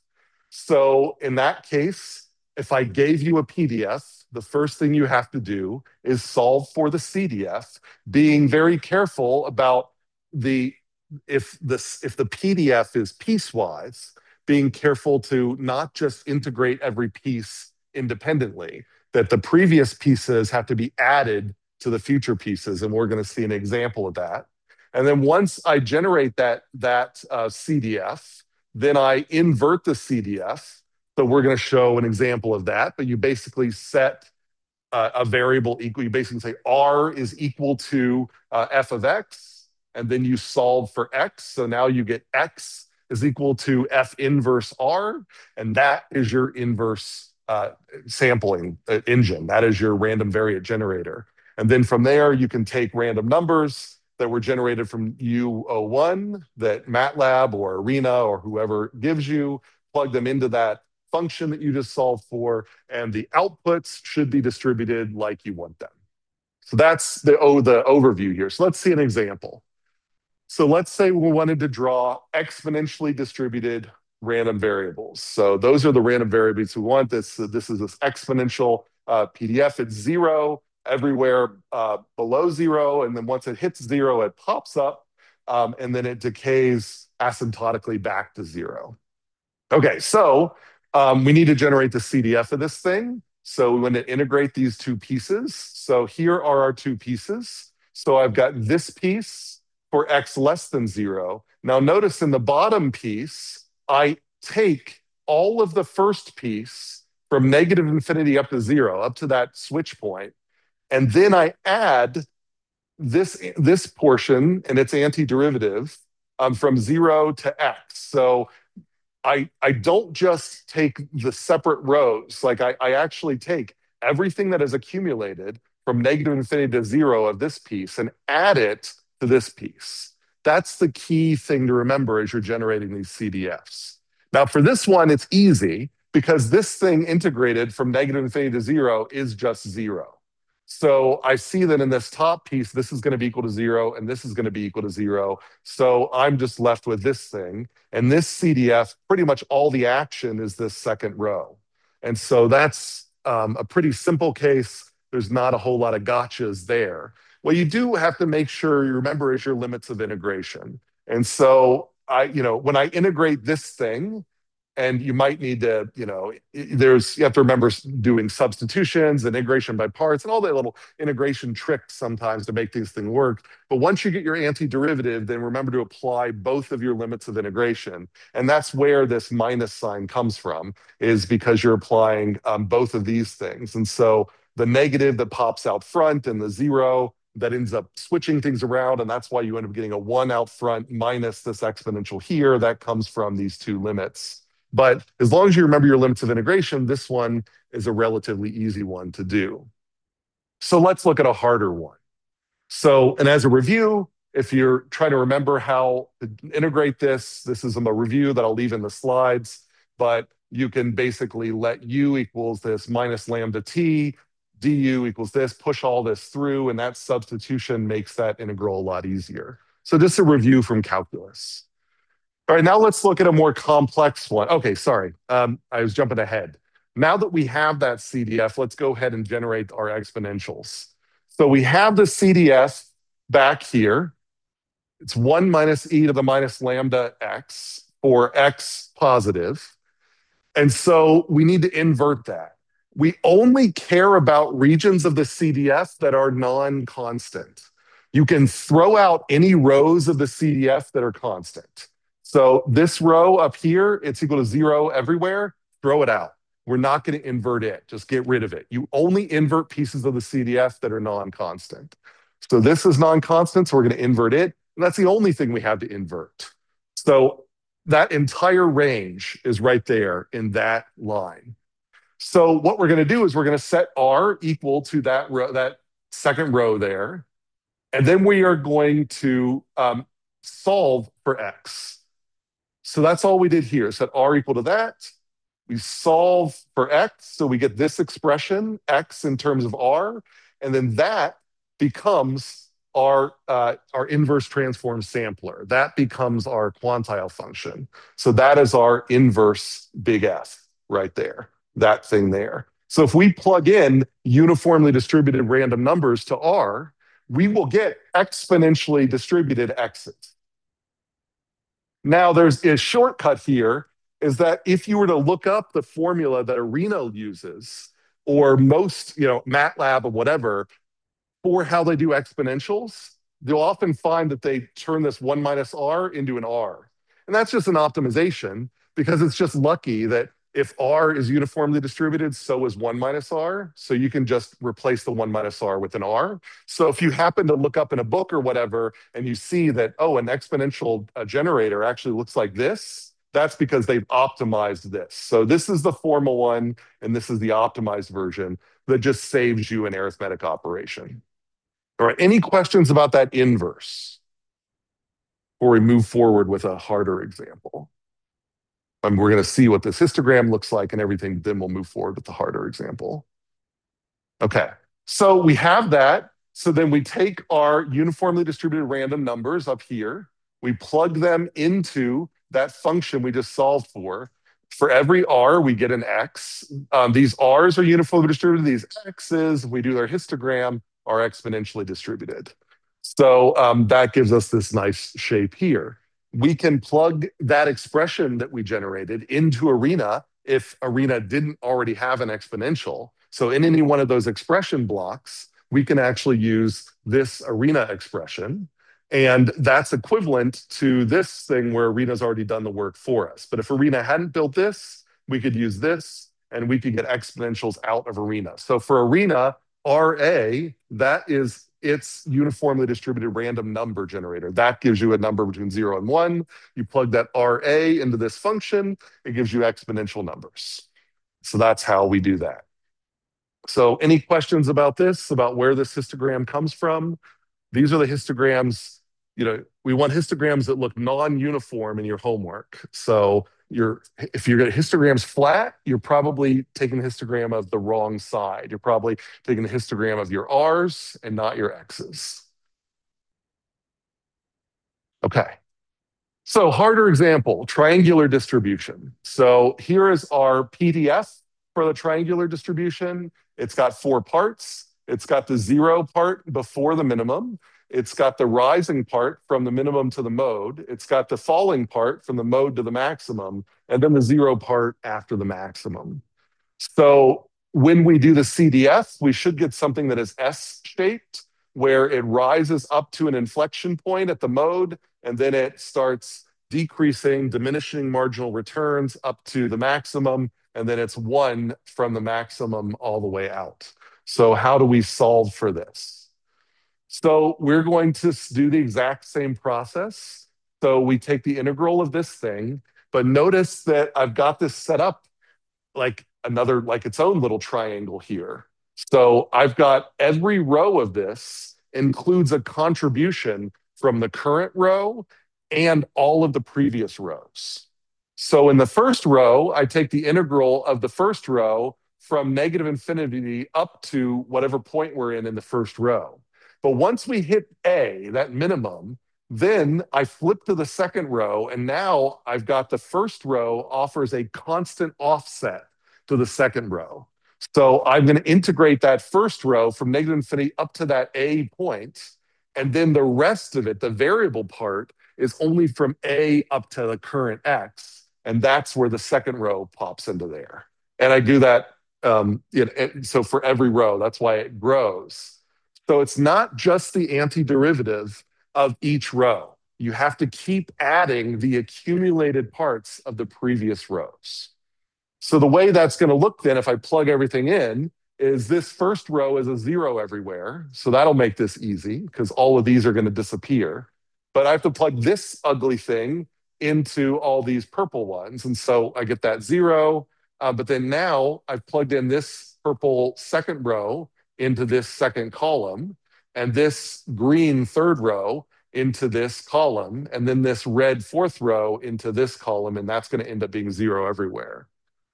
So in that case, if I gave you a P D F, the first thing you have to do is solve for the C D F, being very careful about the if this if the P D F is piecewise, being careful to not just integrate every piece independently, that the previous pieces have to be added to the future pieces, and we're going to see an example of that. And then once I generate that that uh, C D F, then I invert the C D F So we're going to show an example of that, but you basically set uh, a variable equal. You basically say R is equal to uh, f of x, and then you solve for x. So now you get x is equal to f inverse R, and that is your inverse uh, sampling uh, engine. That is your random variate generator. And then from there, you can take random numbers that were generated from U zero one that MATLAB or Arena or whoever gives you, plug them into that function that you just solved for, and the outputs should be distributed like you want them. So that's the, oh, the overview here. So let's see an example. So let's say we wanted to draw exponentially distributed random variables. So those are the random variables we want. This, this is this exponential uh, P D F. It's zero everywhere uh, below zero. And then once it hits zero, it pops up um, and then it decays asymptotically back to zero. Okay, so um, we need to generate the C D F of this thing. So we want to integrate these two pieces. So here are our two pieces. So I've got this piece for x less than zero. Now notice in the bottom piece, I take all of the first piece from negative infinity up to zero, up to that switch point, and then I add this, this portion and its antiderivative um, from zero to x. So I, I don't just take the separate rows, like I, I actually take everything that is accumulated from negative infinity to zero of this piece and add it to this piece. That's the key thing to remember as you're generating these C D Fs. Now for this one, it's easy because this thing integrated from negative infinity to zero is just zero. So I see that in this top piece, this is going to be equal to zero, and this is going to be equal to zero. So I'm just left with this thing. And this C D F, pretty much all the action is this second row. And so that's um, a pretty simple case. There's not a whole lot of gotchas there. What you do have to make sure you remember is your limits of integration. And so I, you know, when I integrate this thing, and you might need to, you know, there's, you have to remember doing substitutions and integration by parts and all that little integration tricks sometimes to make these things work. But once you get your antiderivative, then remember to apply both of your limits of integration. And that's where this minus sign comes from, is because you're applying um, both of these things. And so the negative that pops out front and the zero that ends up switching things around. And that's why you end up getting a one out front minus this exponential here. That comes from these two limits. But as long as you remember your limits of integration, this one is a relatively easy one to do. So let's look at a harder one. So, and as a review, if you're trying to remember how to integrate this, this is a review that I'll leave in the slides, but you can basically let u equals this minus lambda t, du equals this, push all this through, and that substitution makes that integral a lot easier. So just a review from calculus. All right, now let's look at a more complex one. Okay, sorry, um, I was jumping ahead. Now that we have that C D F, let's go ahead and generate our exponentials. So we have the C D F back here. It's one minus e to the minus lambda x for x positive. And so we need to invert that. We only care about regions of the C D F that are non-constant. You can throw out any rows of the C D F that are constant. So this row up here, it's equal to zero everywhere, throw it out. We're not going to invert it, just get rid of it. You only invert pieces of the C D F that are non-constant. So this is non-constant, so we're going to invert it. And that's the only thing we have to invert. So that entire range is right there in that line. So what we're going to do is we're going to set R equal to that row, that second row there. And then we are going to um, solve for x. So that's all we did here. Set R equal to that. We solve for x, so we get this expression, x in terms of R, and then that becomes our, uh, our inverse transform sampler. That becomes our quantile function. So that is our inverse big F right there, that thing there. So if we plug in uniformly distributed random numbers to R, we will get exponentially distributed x's. Now there's a shortcut here, is that if you were to look up the formula that Arena uses, or most, you know, MATLAB or whatever, for how they do exponentials, you'll often find that they turn this one minus R into an R. And that's just an optimization, because it's just lucky that If R is uniformly distributed, so is one minus R. So you can just replace the one minus R with an R. So if you happen to look up in a book or whatever, and you see that, oh, an exponential uh, generator actually looks like this, that's because they've optimized this. So this is the formal one, and this is the optimized version that just saves you an arithmetic operation. All right, any questions about that inverse? Before we move forward with a harder example. And we're going to see what this histogram looks like and everything, then we'll move forward with the harder example. Okay, so we have that. So then we take our uniformly distributed random numbers up here, we plug them into that function we just solved for. For every R, we get an X. Um, these R's are uniformly distributed. These X's, if we do their histogram, are exponentially distributed. So um, that gives us this nice shape here. We can plug that expression that we generated into ARENA if ARENA didn't already have an exponential. So in any one of those expression blocks, we can actually use this ARENA expression. And that's equivalent to this thing where ARENA's already done the work for us. But if ARENA hadn't built this, we could use this and we could get exponentials out of ARENA. So for ARENA, R A, that is its uniformly distributed random number generator. That gives you a number between zero and one. You plug that R A into this function, it gives you exponential numbers. So that's how we do that. So any questions about this, about where this histogram comes from? These are the histograms. You know, we want histograms that look non-uniform in your homework. So you're, if you're getting histograms flat, you're probably taking the histogram of the wrong side. You're probably taking the histogram of your R's and not your X's. Okay. So harder example, triangular distribution. So here is our P D F for the triangular distribution. It's got four parts. It's got the zero part before the minimum. It's got the rising part from the minimum to the mode. It's got the falling part from the mode to the maximum, and then the zero part after the maximum. So when we do the C D F, we should get something that is S-shaped, where it rises up to an inflection point at the mode, and then it starts decreasing, diminishing marginal returns up to the maximum, and then it's one from the maximum all the way out. So how do we solve for this? So we're going to do the exact same process. So we take the integral of this thing, but notice that I've got this set up like another, like its own little triangle here. So I've got every row of this includes a contribution from the current row and all of the previous rows. So in the first row, I take the integral of the first row from negative infinity up to whatever point we're in in the first row. But once we hit A, that minimum, then I flip to the second row, and now I've got the first row offers a constant offset to the second row. So I'm going to integrate that first row from negative infinity up to that A point, and then the rest of it, the variable part, is only from A up to the current X, and that's where the second row pops into there. And I do that, um, you know, so for every row, that's why it grows. So it's not just the antiderivative of each row. You have to keep adding the accumulated parts of the previous rows. So the way that's going to look then, if I plug everything in, is this first row is a zero everywhere. So that'll make this easy because all of these are going to disappear. But I have to plug this ugly thing into all these purple ones. And so I get that zero. Uh, but then now I've plugged in this purple second row into this second column, and this green third row into this column, and then this red fourth row into this column, and that's going to end up being zero everywhere.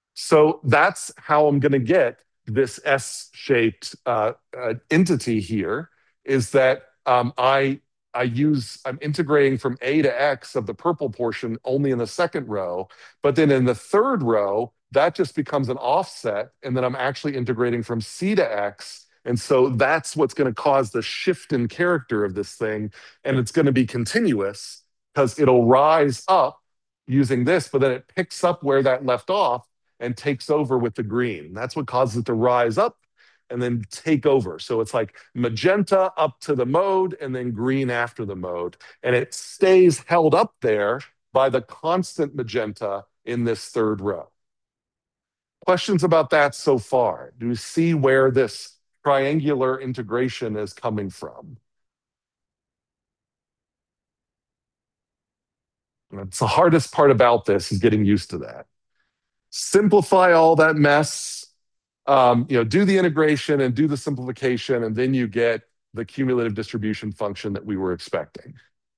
So that's how I'm going to get this S-shaped uh, uh, entity here, is that um, I, I use, I'm integrating from A to X of the purple portion only in the second row, but then in the third row, that just becomes an offset, and then I'm actually integrating from C to X. And so that's what's going to cause the shift in character of this thing. And it's going to be continuous because it'll rise up using this, but then it picks up where that left off and takes over with the green. That's what causes it to rise up and then take over. So it's like magenta up to the mode and then green after the mode. And it stays held up there by the constant magenta in this third row. Questions about that so far? Do you see where this triangular integration is coming from? It's the hardest part about this is getting used to that. Simplify all that mess, um, you know, do the integration and do the simplification, and then you get the cumulative distribution function that we were expecting.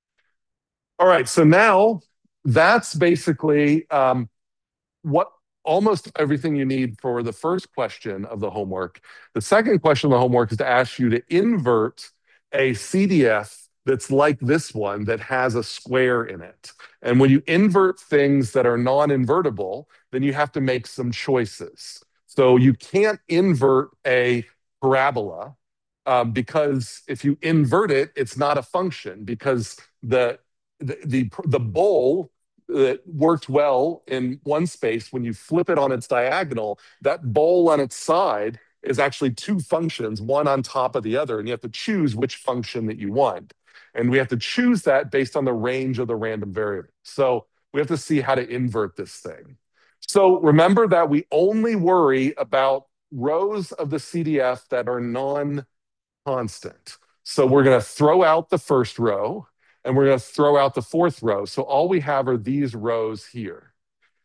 All right, so now that's basically um, what almost everything you need for the first question of the homework. The second question of the homework is to ask you to invert a C D F that's like this one that has a square in it. And when you invert things that are non-invertible, then you have to make some choices. So you can't invert a parabola um, because if you invert it, it's not a function because the the the, the bowl that worked well in one space, when you flip it on its diagonal, that bowl on its side is actually two functions, one on top of the other, and you have to choose which function that you want. And we have to choose that based on the range of the random variable. So we have to see how to invert this thing. So remember that we only worry about rows of the C D F that are non-constant. So we're going to throw out the first row, and we're going to throw out the fourth row. So all we have are these rows here.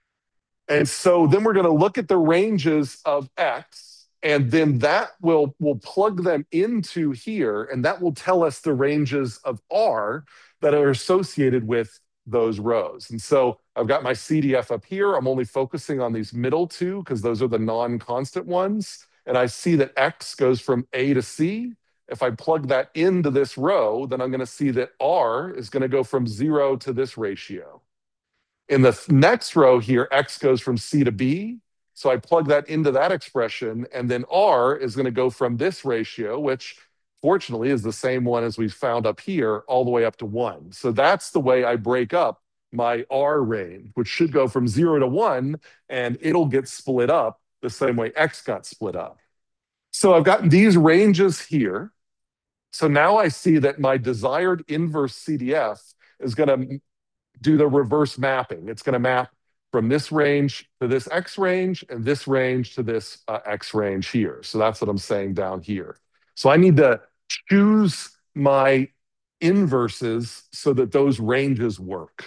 And so then we're going to look at the ranges of X, and then that will, will plug them into here, and that will tell us the ranges of R that are associated with those rows. And so I've got my C D F up here. I'm only focusing on these middle two because those are the non-constant ones. And I see that X goes from A to C. If I plug that into this row, then I'm going to see that R is going to go from zero to this ratio. In the next row here, X goes from C to B. So I plug that into that expression, and then R is going to go from this ratio, which fortunately is the same one as we found up here, all the way up to one. So that's the way I break up my R range, which should go from zero to one, and it'll get split up the same way X got split up. So I've got these ranges here. So now I see that my desired inverse C D F is going to do the reverse mapping. It's going to map from this range to this X range and this range to this uh, X range here. So that's what I'm saying down here. So I need to choose my inverses so that those ranges work.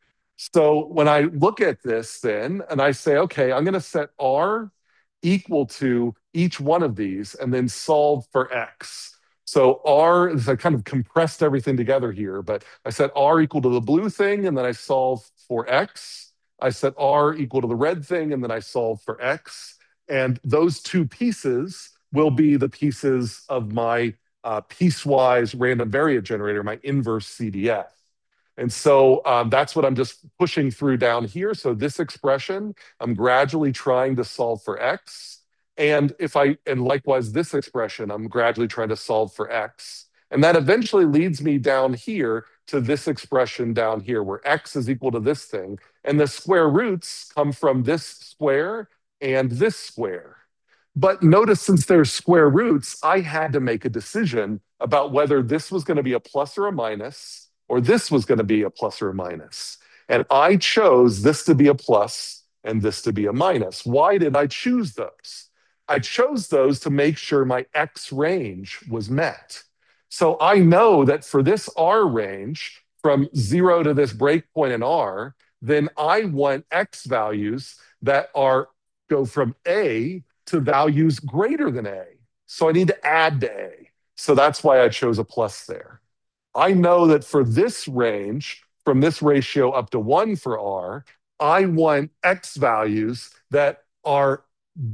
So when I look at this then, and I say, okay, I'm going to set R equal to each one of these and then solve for X. So R, I kind of compressed everything together here, but I set R equal to the blue thing, and then I solve for X. I set R equal to the red thing, and then I solve for X. And those two pieces will be the pieces of my uh, piecewise random variate generator, my inverse C D F. And so um, that's what I'm just pushing through down here. So this expression, I'm gradually trying to solve for X. And if I, and likewise this expression, I'm gradually trying to solve for X. And that eventually leads me down here to this expression down here where X is equal to this thing. And the square roots come from this square and this square. But notice, since there's square roots, I had to make a decision about whether this was going to be a plus or a minus, or this was going to be a plus or a minus. And I chose this to be a plus and this to be a minus. Why did I choose those? I chose those to make sure my X range was met. So I know that for this R range, from zero to this breakpoint in R, then I want X values that are go from A to values greater than A. So I need to add to A. So that's why I chose a plus there. I know that for this range, from this ratio up to one for R, I want X values that are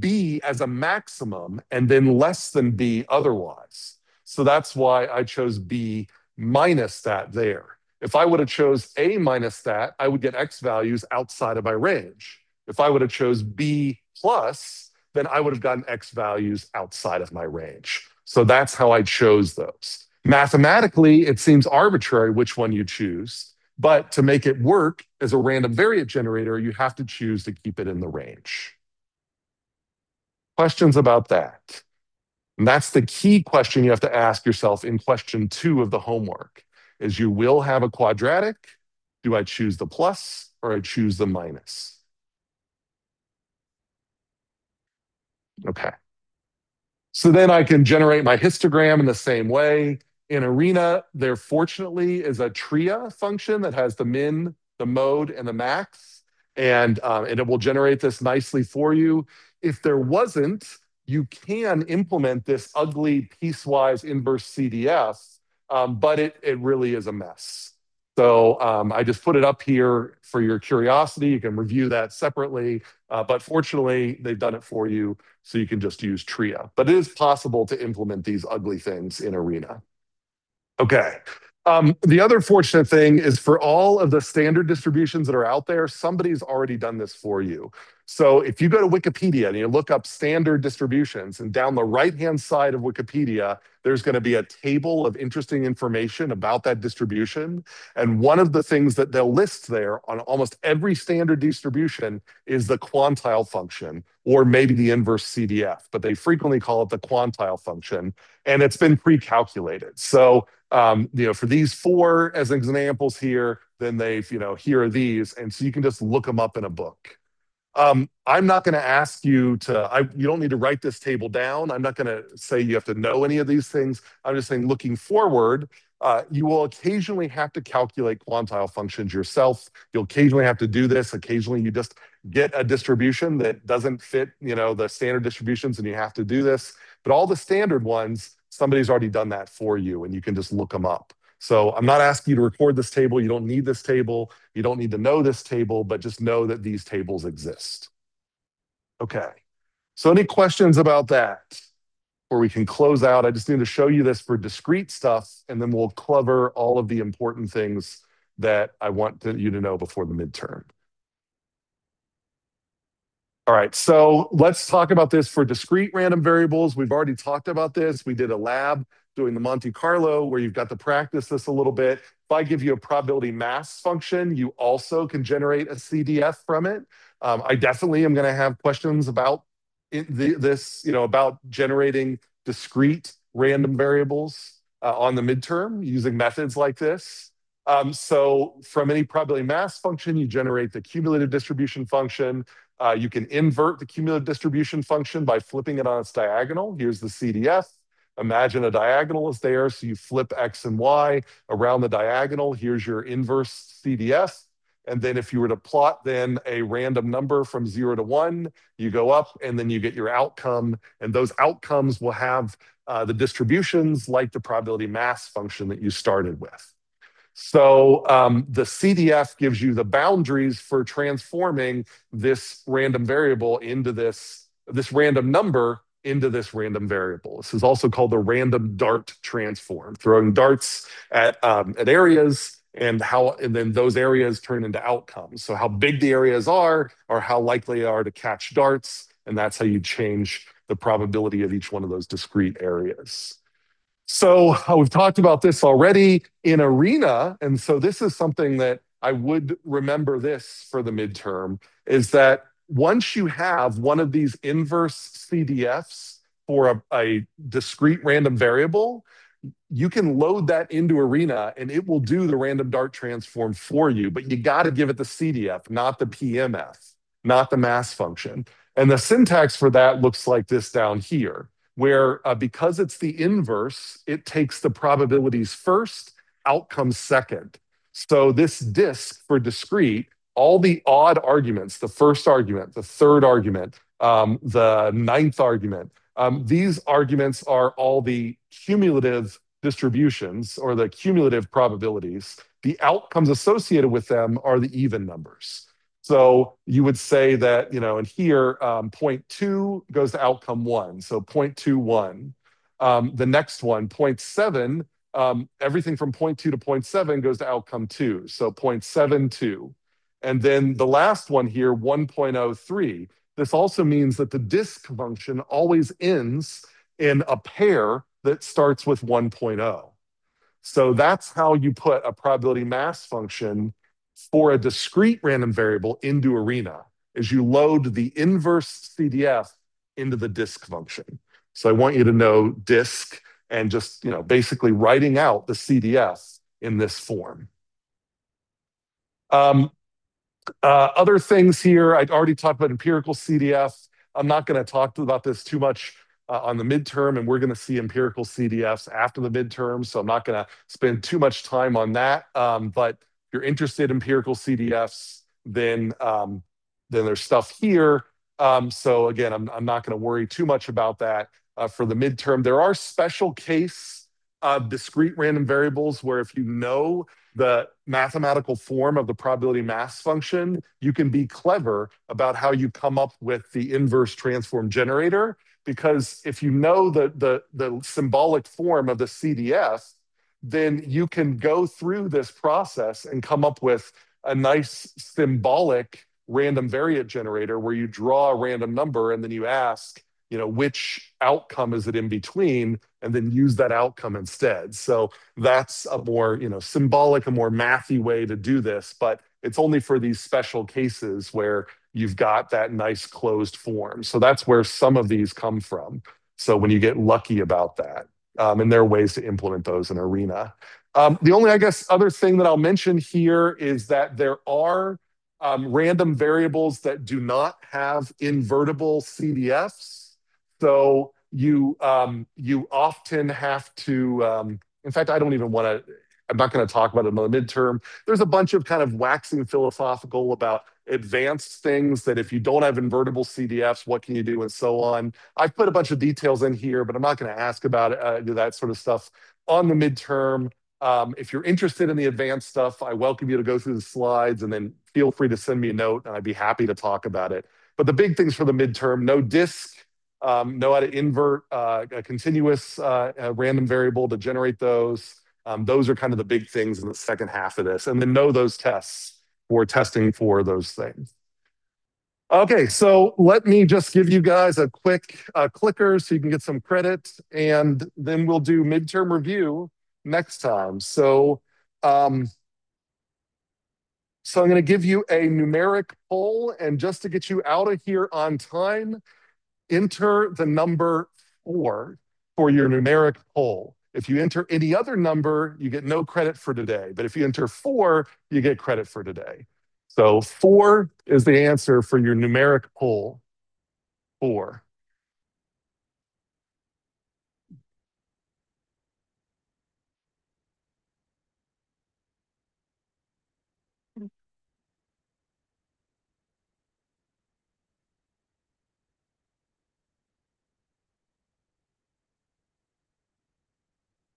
B as a maximum and then less than B otherwise. So that's why I chose B minus that there. If I would have chose A minus that, I would get X values outside of my range. If I would have chose B plus, then I would have gotten X values outside of my range. So that's how I chose those. Mathematically, it seems arbitrary which one you choose, but to make it work as a random variate generator, you have to choose to keep it in the range. Questions about that? And that's the key question you have to ask yourself in question two of the homework, is you will have a quadratic. Do I choose the plus or I choose the minus? Okay. So then I can generate my histogram in the same way. In Arena, there fortunately is a tria function that has the min, the mode, and the max, and um, and it will generate this nicely for you. If there wasn't, you can implement this ugly piecewise inverse C D F, um, but it it really is a mess. So um, I just put it up here for your curiosity. You can review that separately, uh, but fortunately, they've done it for you so you can just use Tria. But it is possible to implement these ugly things in Arena. Okay. Um, the other fortunate thing is for all of the standard distributions that are out there, somebody's already done this for you. So if you go to Wikipedia and you look up standard distributions, and down the right-hand side of Wikipedia, there's going to be a table of interesting information about that distribution. And one of the things that they'll list there on almost every standard distribution is the quantile function, or maybe the inverse C D F, but they frequently call it the quantile function, and it's been pre-calculated. So um, you know, for these four as examples here, then they've, you know, here are these. And so you can just look them up in a book. Um, I'm not going to ask you to, I, you don't need to write this table down. I'm not going to say you have to know any of these things. I'm just saying looking forward, uh, you will occasionally have to calculate quantile functions yourself. You'll occasionally have to do this. Occasionally you just get a distribution that doesn't fit, you know, the standard distributions and you have to do this. But all the standard ones, somebody's already done that for you and you can just look them up. So I'm not asking you to record this table. You don't need this table. You don't need to know this table, but just know that these tables exist. Okay. So any questions about that? Or we can close out. I just need to show you this for discrete stuff, and then we'll cover all of the important things that I want to, you to know before the midterm. All right, so let's talk about this for discrete random variables. We've already talked about this. We did a lab doing the Monte Carlo where you've got to practice this a little bit. If I give you a probability mass function, you also can generate a C D F from it. Um, I definitely am going to have questions about it, the, this, you know, about generating discrete random variables uh, on the midterm using methods like this. Um, so from any probability mass function, you generate the cumulative distribution function. Uh, you can invert the cumulative distribution function by flipping it on its diagonal. Here's the C D F. Imagine a diagonal is there, so you flip X and Y around the diagonal. Here's your inverse C D F. And then if you were to plot then a random number from zero to one, you go up and then you get your outcome. And those outcomes will have uh, the distributions like the probability mass function that you started with. So um, the C D F gives you the boundaries for transforming this random variable into this, this random number into this random variable. This is also called the random dart transform, throwing darts at, um, at areas and how, and then those areas turn into outcomes. So how big the areas are or how likely they are to catch darts. And that's how you change the probability of each one of those discrete areas. So uh, we've talked about this already in Arena. And so this is something that I would remember this for the midterm, is that once you have one of these inverse C D Fs for a, a discrete random variable, you can load that into Arena and it will do the random dart transform for you, but you got to give it the C D F, not the P M F, not the mass function. And the syntax for that looks like this down here, where uh, because it's the inverse, it takes the probabilities first, outcomes second. So this disk for discrete, all the odd arguments, the first argument, the third argument, um, the ninth argument, um, these arguments are all the cumulative distributions or the cumulative probabilities. The outcomes associated with them are the even numbers. So you would say that, you know, and here, um, zero point two goes to outcome one, so zero point two one. Um, the next one, zero point seven, um, everything from zero point two to zero point seven goes to outcome two, so zero point seven two. And then the last one here, one point zero three. This also means that the disk function always ends in a pair that starts with one point zero. So that's how you put a probability mass function for a discrete random variable into Arena, is you load the inverse C D F into the disk function. So I want you to know disk and just, you know, basically writing out the C D F in this form. Um, uh, other things here, I'd already talked about empirical C D F. I'm not going to talk about this too much uh, on the midterm, and we're going to see empirical C D Fs after the midterm, so I'm not going to spend too much time on that. Um, but if you're interested in empirical C D Fs, then um, then there's stuff here. Um, so again, I'm, I'm not going to worry too much about that uh, for the midterm. There are special case uh, discrete random variables where if you know the mathematical form of the probability mass function, you can be clever about how you come up with the inverse transform generator. Because if you know the, the, the symbolic form of the C D F, then you can go through this process and come up with a nice symbolic random variate generator where you draw a random number and then you ask, you know, which outcome is it in between, and then use that outcome instead. So that's a more, you know, symbolic, a more mathy way to do this, but it's only for these special cases where you've got that nice closed form. So that's where some of these come from. So when you get lucky about that, um, and there are ways to implement those in Arena. Um, the only, I guess, other thing that I'll mention here is that there are um, random variables that do not have invertible C D Fs. So you um, you often have to. Um, in fact, I don't even want to. I'm not going to talk about it in the midterm. There's a bunch of kind of waxing philosophical about advanced things that if you don't have invertible C D Fs, what can you do, and so on. I've put a bunch of details in here, but I'm not going to ask about uh, that sort of stuff on the midterm. Um, if you're interested in the advanced stuff, I welcome you to go through the slides and then feel free to send me a note and I'd be happy to talk about it. But the big things for the midterm, no disk, um, know how to invert uh, a continuous uh, a random variable to generate those. Um, those are kind of the big things in the second half of this. And then know those tests for testing for those things. Okay, so let me just give you guys a quick uh, clicker so you can get some credit, and then we'll do midterm review next time. So, um, so I'm going to give you a numeric poll, and just to get you out of here on time, enter the number four for your numeric poll. If you enter any other number, you get no credit for today. But if you enter four, you get credit for today. So four is the answer for your numeric poll. Four.